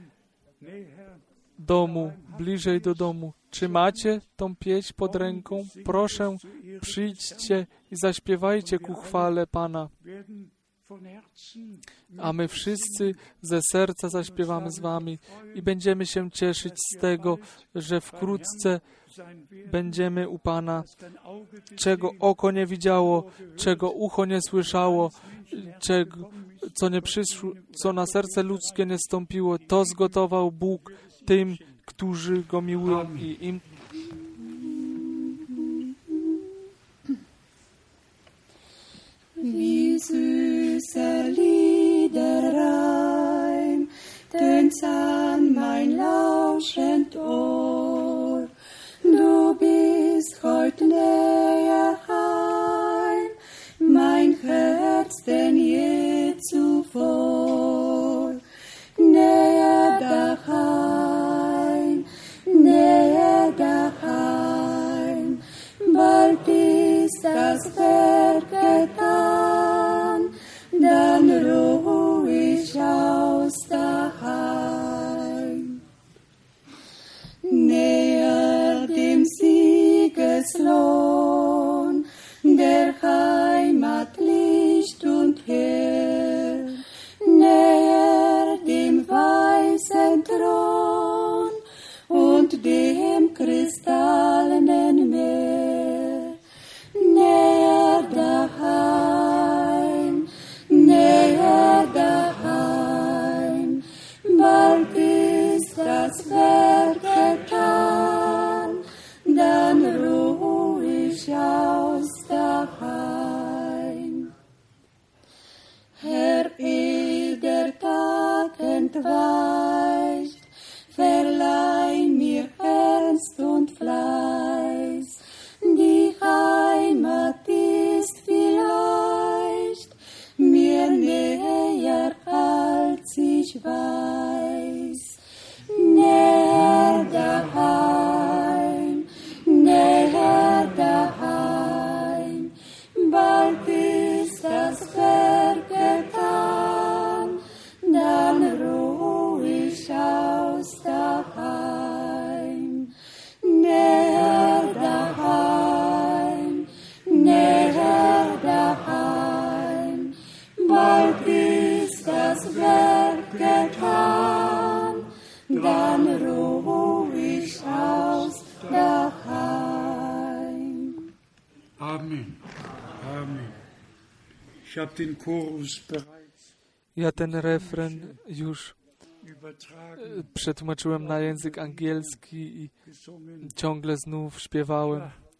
do domu. Czy macie tą pieśń pod ręką? Proszę, przyjdźcie i zaśpiewajcie ku chwale Pana. A my wszyscy ze serca zaśpiewamy z wami i będziemy się cieszyć z tego, że wkrótce będziemy u Pana, czego oko nie widziało, czego ucho nie słyszało, co na serce ludzkie nie stąpiło, to zgotował Bóg tym, którzy Go miłują i im. Wie süßer Liederreim tönt's an mein lauschend Ohr. Du bist heut näher heim, mein Herz denn je zuvor. Näher daheim, bald ist das Werk getan, dann ruh ich aus daheim. Näher dem Siegeslohn, der Heimat Licht und Heer, näher dem weißen Thron und dem kristallenen Meer. Näher daheim, bald ist das Werk getan, dann ruh ich aus daheim. Herr, ehe der Tag entweicht, verleih mir Ernst und Fleiß, die Heimat ist vielleicht mir näher, als ich weiß. Näher daheim, bald ist das Werk getan, dann ruh ich aus daheim. Näher daheim, bald ist das Werk getan, dann ruh ich aus daheim. Amen. Amen. Ich habe den Chorus bereits Ja ten refren już przetłumaczyłem na język angielski i ciągle znów śpiewałem.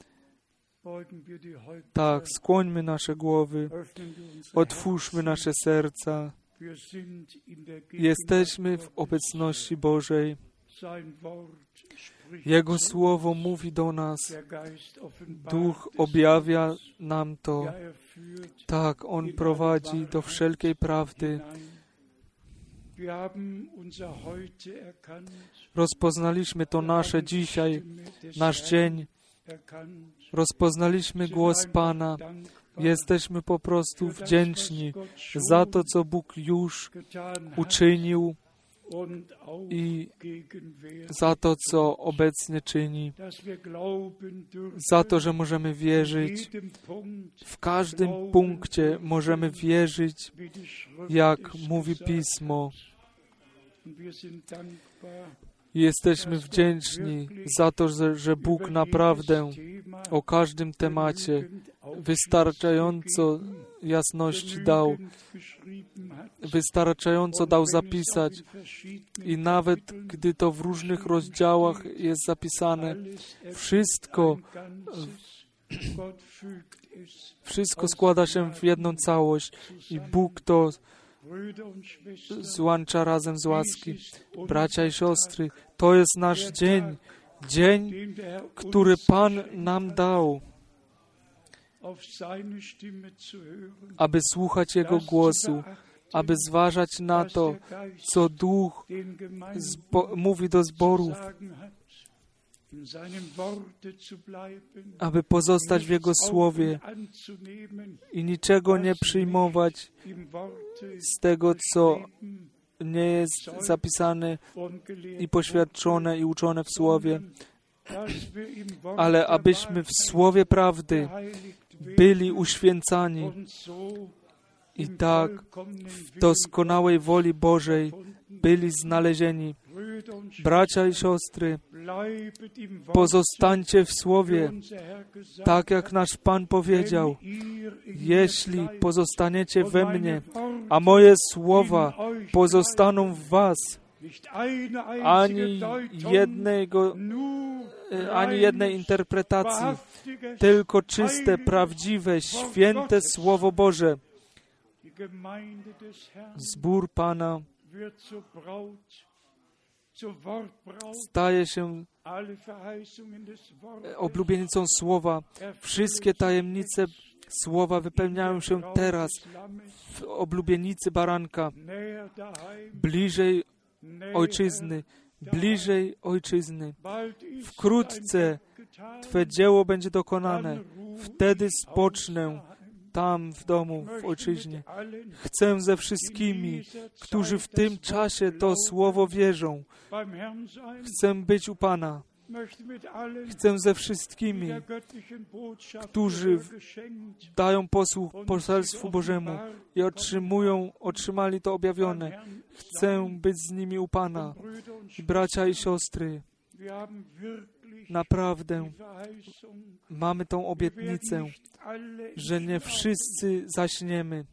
Tak, skłońmy nasze głowy, otwórzmy nasze serca. Jesteśmy w obecności Bożej. Jego Słowo mówi do nas. Duch objawia nam to. Tak, On prowadzi do wszelkiej prawdy. Rozpoznaliśmy to nasze dzisiaj, nasz dzień. Rozpoznaliśmy głos Pana. Jesteśmy po prostu wdzięczni za to, co Bóg już uczynił i za to, co obecnie czyni. Za to, że możemy wierzyć. W każdym punkcie możemy wierzyć, jak mówi Pismo. Jesteśmy wdzięczni za to, że Bóg naprawdę o każdym temacie wystarczająco jasności dał, wystarczająco dał zapisać i nawet gdy to w różnych rozdziałach jest zapisane, wszystko składa się w jedną całość i Bóg to złącza razem z łaski. Bracia i siostry, to jest nasz dzień, który Pan nam dał, aby słuchać Jego głosu, aby zważać na to, co Duch mówi do zborów, aby pozostać w Jego Słowie i niczego nie przyjmować z tego, co nie jest zapisane i poświadczone i uczone w Słowie, ale abyśmy w Słowie prawdy byli uświęcani i tak w doskonałej woli Bożej byli znalezieni. Bracia i siostry, pozostańcie w Słowie, tak jak nasz Pan powiedział. Jeśli pozostaniecie we mnie, a moje słowa pozostaną w was, ani jednej interpretacji, tylko czyste, prawdziwe, święte Słowo Boże. Zbór Pana staje się oblubienicą Słowa. Wszystkie tajemnice Słowa wypełniają się teraz w oblubienicy Baranka. Bliżej Ojczyzny, bliżej Ojczyzny. Wkrótce Twe dzieło będzie dokonane. Wtedy spocznę tam w domu, w Ojczyźnie. Chcę ze wszystkimi, którzy w tym czasie to Słowo wierzą. Chcę być u Pana. Chcę ze wszystkimi, którzy dają posłuch poselstwu Bożemu i otrzymali to objawione. Chcę być z nimi u Pana. I bracia i siostry, naprawdę mamy tą obietnicę, że nie wszyscy zaśniemy,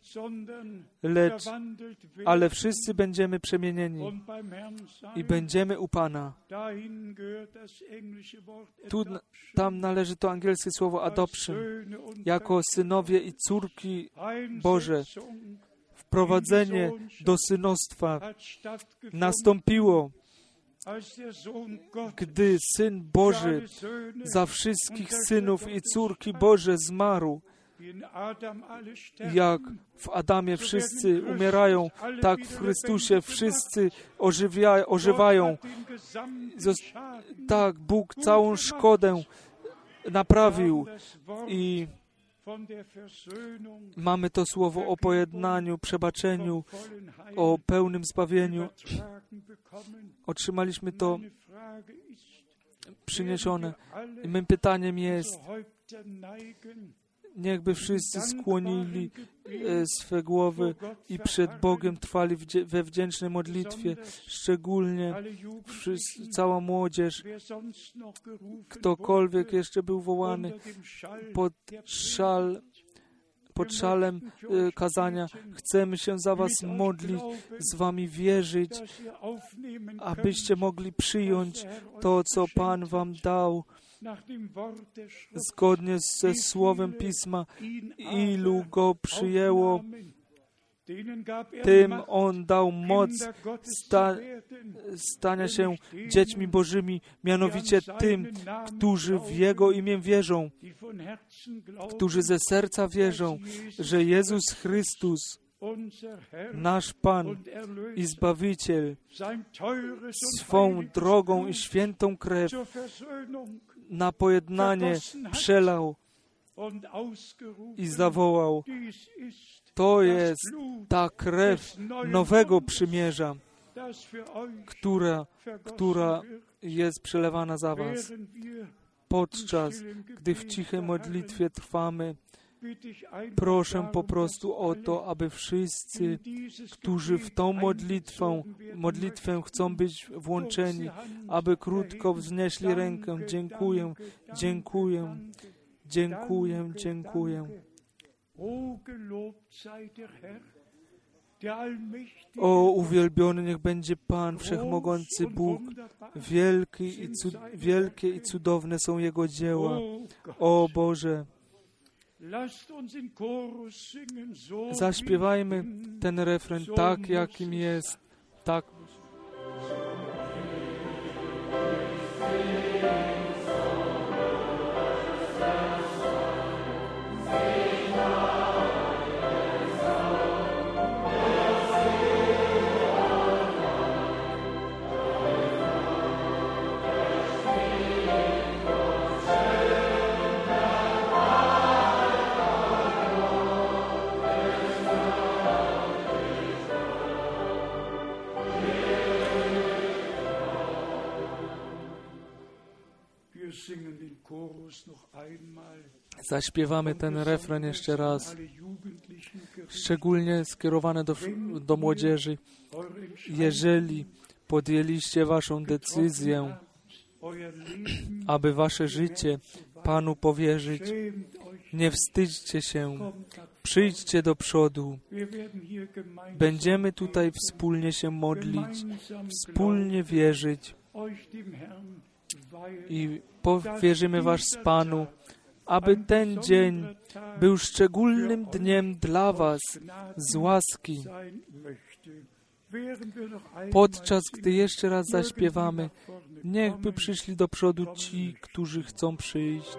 ale wszyscy będziemy przemienieni i będziemy u Pana. Tam należy to angielskie słowo adoption. Jako synowie i córki Boże, wprowadzenie do synostwa nastąpiło, gdy Syn Boży za wszystkich synów i córki Boże zmarł. Jak w Adamie wszyscy umierają, tak w Chrystusie wszyscy ożywają. Tak, Bóg całą szkodę naprawił i mamy to słowo o pojednaniu, przebaczeniu, o pełnym zbawieniu. Otrzymaliśmy to przyniesione. I moim pytaniem jest, niechby wszyscy skłonili swe głowy i przed Bogiem trwali we wdzięcznej modlitwie, szczególnie cała młodzież, ktokolwiek jeszcze był wołany pod szalem kazania. Chcemy się za was modlić, z wami wierzyć, abyście mogli przyjąć to, co Pan wam dał, zgodnie ze Słowem Pisma. Ilu go przyjęło, tym On dał moc stania się dziećmi Bożymi, mianowicie tym, którzy w Jego imię wierzą, którzy ze serca wierzą, że Jezus Chrystus, nasz Pan i Zbawiciel, swą drogą i świętą krew na pojednanie przelał i zawołał: to jest ta krew nowego przymierza, która jest przelewana za was. Podczas gdy w cichej modlitwie trwamy, proszę po prostu o to, aby wszyscy, którzy w tą modlitwę chcą być włączeni, aby krótko wznieśli rękę. Dziękuję, dziękuję, dziękuję, dziękuję. O, uwielbiony niech będzie Pan, Wszechmogący Bóg. Wielkie i cudowne są Jego dzieła. O Boże, zaśpiewajmy ten refren tak, jakim jest. Tak. Zaśpiewamy ten refren jeszcze raz. szczególnie skierowane do młodzieży. Jeżeli podjęliście waszą decyzję, aby wasze życie Panu powierzyć, nie wstydźcie się, przyjdźcie do przodu. Będziemy tutaj wspólnie się modlić, wspólnie wierzyć i powierzymy was Panu, aby ten dzień był szczególnym dniem dla was z łaski. Podczas gdy jeszcze raz zaśpiewamy, niechby przyszli do przodu ci, którzy chcą przyjść.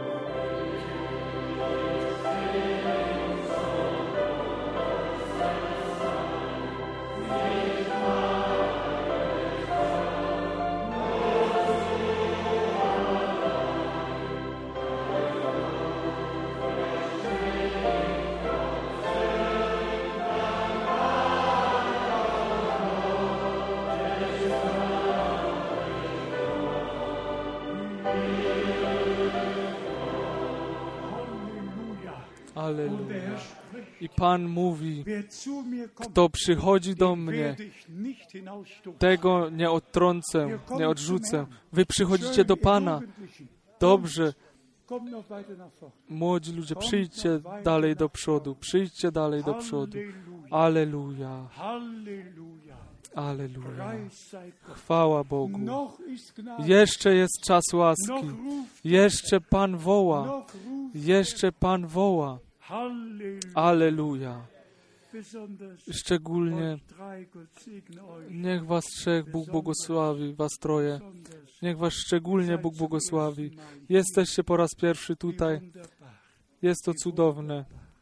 Alleluja. I Pan mówi, kto przychodzi do mnie, tego nie odtrącę, nie odrzucę. Wy przychodzicie do Pana. Dobrze. Młodzi ludzie, przyjdźcie dalej do przodu. Przyjdźcie dalej do przodu. Alleluja. Alleluja. Chwała Bogu. Jeszcze jest czas łaski. Jeszcze Pan woła. Jeszcze Pan woła. Alleluja. Szczególnie niech was trzech Bóg błogosławi, was troje. Niech was szczególnie Bóg błogosławi. Jesteście po raz pierwszy tutaj. Jest to cudowne.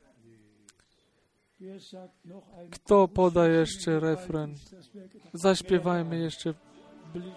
Kto poda jeszcze refren? Zaśpiewajmy jeszcze bliżej.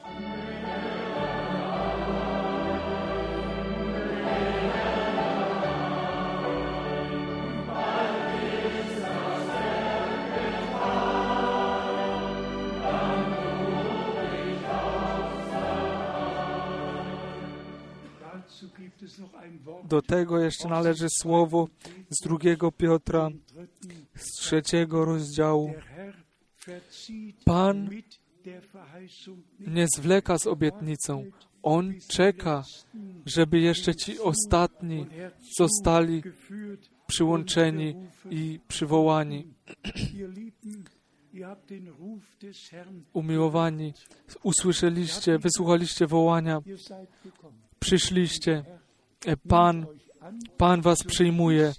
Do tego jeszcze należy słowo z 2 Piotra, z 3 rozdziału. Pan nie zwleka z obietnicą. On czeka, żeby jeszcze ci ostatni zostali przyłączeni i przywołani. Umiłowani, usłyszeliście, wysłuchaliście wołania, przyszliście. Pan was przyjmuje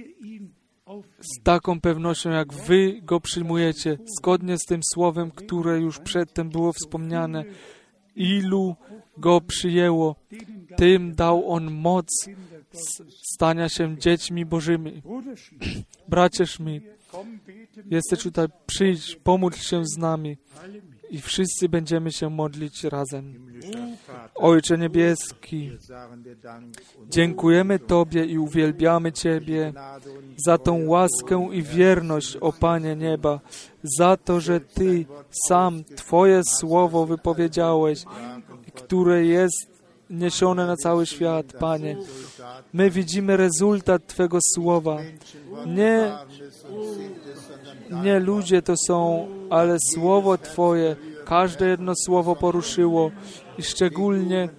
z taką pewnością, jak wy Go przyjmujecie, zgodnie z tym słowem, które już przedtem było wspomniane. Ilu Go przyjęło, tym dał On moc stania się dziećmi Bożymi. Bracie Schmidt, jesteś tutaj, przyjdź, pomódl się z nami i wszyscy będziemy się modlić razem. Ojcze Niebieski, dziękujemy Tobie i uwielbiamy Ciebie za tą łaskę i wierność, o Panie nieba, za to, że Ty sam Twoje słowo wypowiedziałeś, które jest niesione na cały świat, Panie. My widzimy rezultat Twego słowa. Nie ludzie to są, ale słowo Twoje, każde jedno słowo poruszyło i szczególnie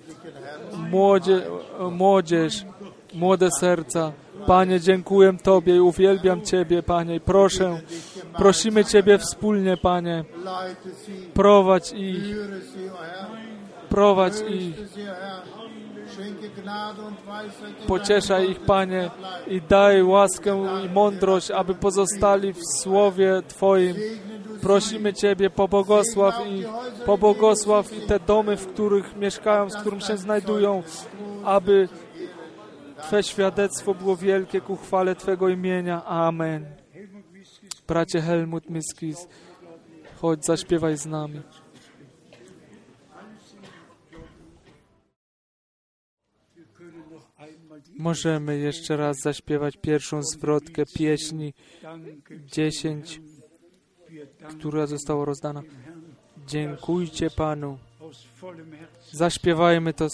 młodzież, młode serca. Panie, dziękuję Tobie i uwielbiam Ciebie, Panie, i prosimy Ciebie wspólnie, Panie, prowadź ich, pocieszaj ich, Panie, i daj łaskę i mądrość, aby pozostali w Słowie Twoim. Prosimy Ciebie, pobłogosław i te domy, w których mieszkają, z którym się znajdują, aby Twe świadectwo było wielkie ku chwale Twego imienia. Amen. Bracie Helmut Miskis, chodź, zaśpiewaj z nami. Możemy jeszcze raz zaśpiewać pierwszą zwrotkę pieśni 10, która została rozdana. Dziękujcie Panu. Zaśpiewajmy to.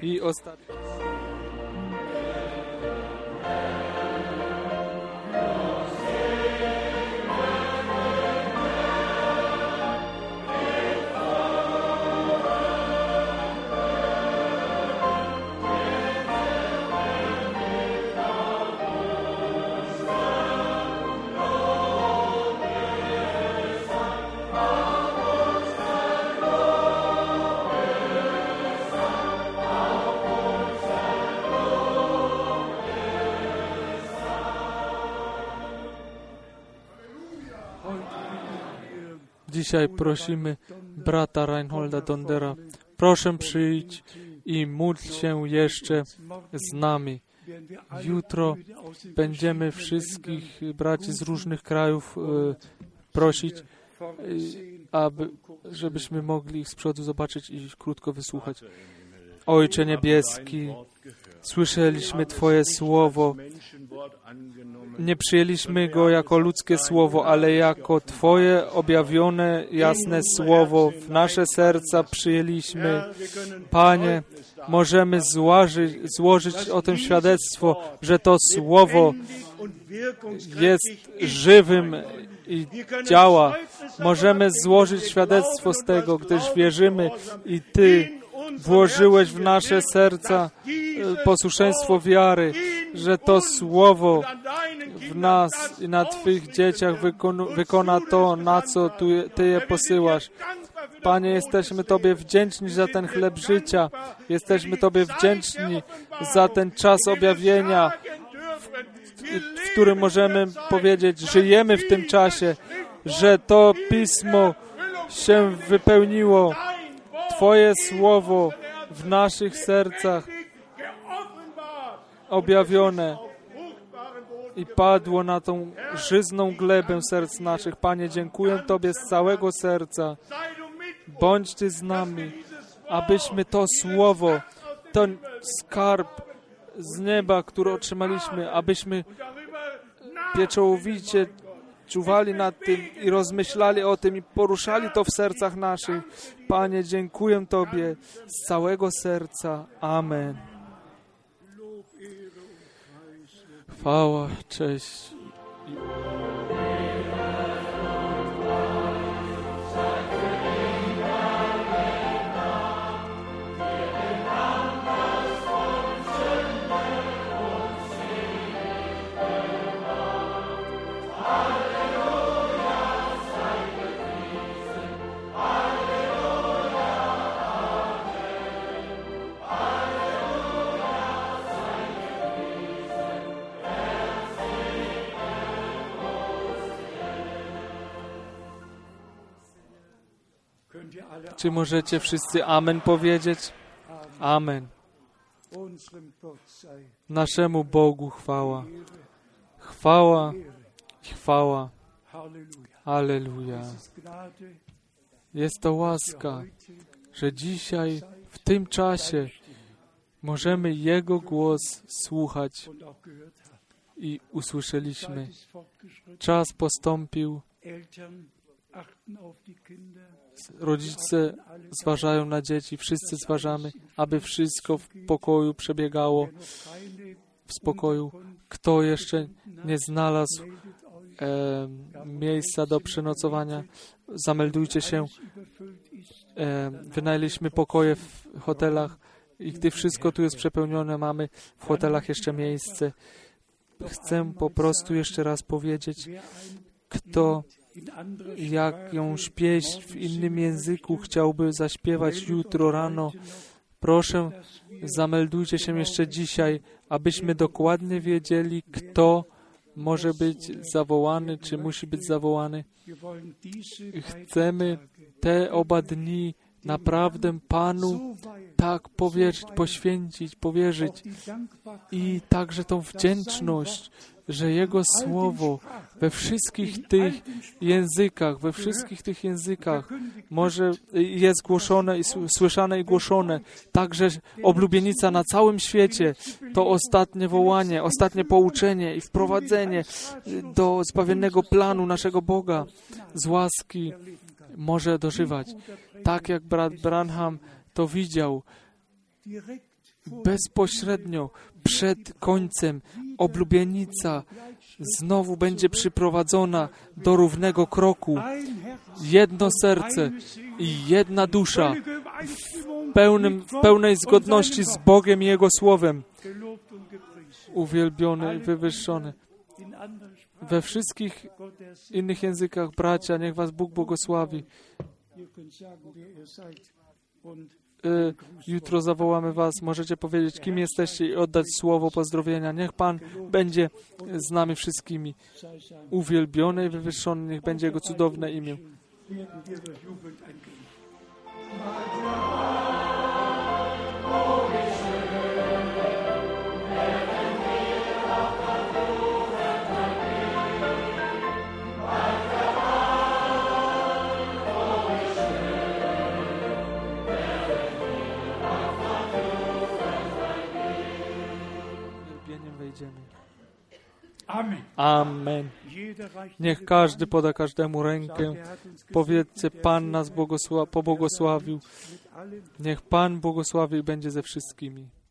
I ostatni. Dzisiaj prosimy brata Reinholda Dondera, proszę przyjdź i módl się jeszcze z nami. Jutro będziemy wszystkich braci z różnych krajów prosić, żebyśmy mogli ich z przodu zobaczyć i krótko wysłuchać. Ojcze Niebieski, słyszeliśmy Twoje słowo. Nie przyjęliśmy go jako ludzkie słowo, ale jako Twoje objawione, jasne słowo. W nasze serca przyjęliśmy. Panie, możemy złożyć o tym świadectwo, że to słowo jest żywym i działa. Możemy złożyć świadectwo z tego, gdyż wierzymy i Ty włożyłeś w nasze serca posłuszeństwo wiary, że to słowo w nas i na Twych dzieciach wykona to, na co Ty je posyłasz. Panie, jesteśmy Tobie wdzięczni za ten chleb życia. Jesteśmy Tobie wdzięczni za ten czas objawienia, w którym możemy powiedzieć, żyjemy w tym czasie, że to Pismo się wypełniło. Twoje słowo w naszych sercach objawione i padło na tą żyzną glebę serc naszych. Panie, dziękuję Tobie z całego serca. Bądź Ty z nami, abyśmy to słowo, ten skarb z nieba, który otrzymaliśmy, abyśmy pieczołowicie czuwali nad tym i rozmyślali o tym i poruszali to w sercach naszych. Panie, dziękuję Tobie z całego serca. Amen. Chwała, cześć. Czy możecie wszyscy Amen powiedzieć? Amen. Naszemu Bogu chwała. Chwała i chwała. Alleluja. Jest to łaska, że dzisiaj, w tym czasie, możemy Jego głos słuchać i usłyszeliśmy. Czas postąpił. Rodzice zważają na dzieci, wszyscy zważamy, aby wszystko w pokoju przebiegało w spokoju. Kto jeszcze nie znalazł miejsca do przenocowania, zameldujcie się. Wynajęliśmy pokoje w hotelach i gdy wszystko tu jest przepełnione, mamy w hotelach jeszcze miejsce. Chcę po prostu jeszcze raz powiedzieć, kto jakąś pieśń w innym języku chciałby zaśpiewać jutro rano, proszę, zameldujcie się jeszcze dzisiaj, abyśmy dokładnie wiedzieli, kto może być zawołany, czy musi być zawołany. Chcemy te oba dni naprawdę Panu tak powierzyć, poświęcić, powierzyć i także tą wdzięczność, że Jego Słowo we wszystkich tych językach może jest głoszone i słyszane i głoszone. Także oblubienica na całym świecie to ostatnie wołanie, ostatnie pouczenie i wprowadzenie do zbawiennego planu naszego Boga z łaski może dożywać. Tak jak brat Branham to widział bezpośrednio przed końcem oblubienica znowu będzie przyprowadzona do równego kroku. Jedno serce i jedna dusza w pełnej zgodności z Bogiem i Jego Słowem. Uwielbiony i wywyższony. We wszystkich innych językach, bracia, niech was Bóg błogosławi. Jutro zawołamy was, możecie powiedzieć, kim jesteście i oddać słowo pozdrowienia. Niech Pan będzie z nami wszystkimi. Uwielbiony i wywyższony, niech będzie Jego cudowne imię. Amen. Niech każdy poda każdemu rękę. Powiedzcie, Pan nas pobłogosławił. Niech Pan błogosławi i będzie ze wszystkimi.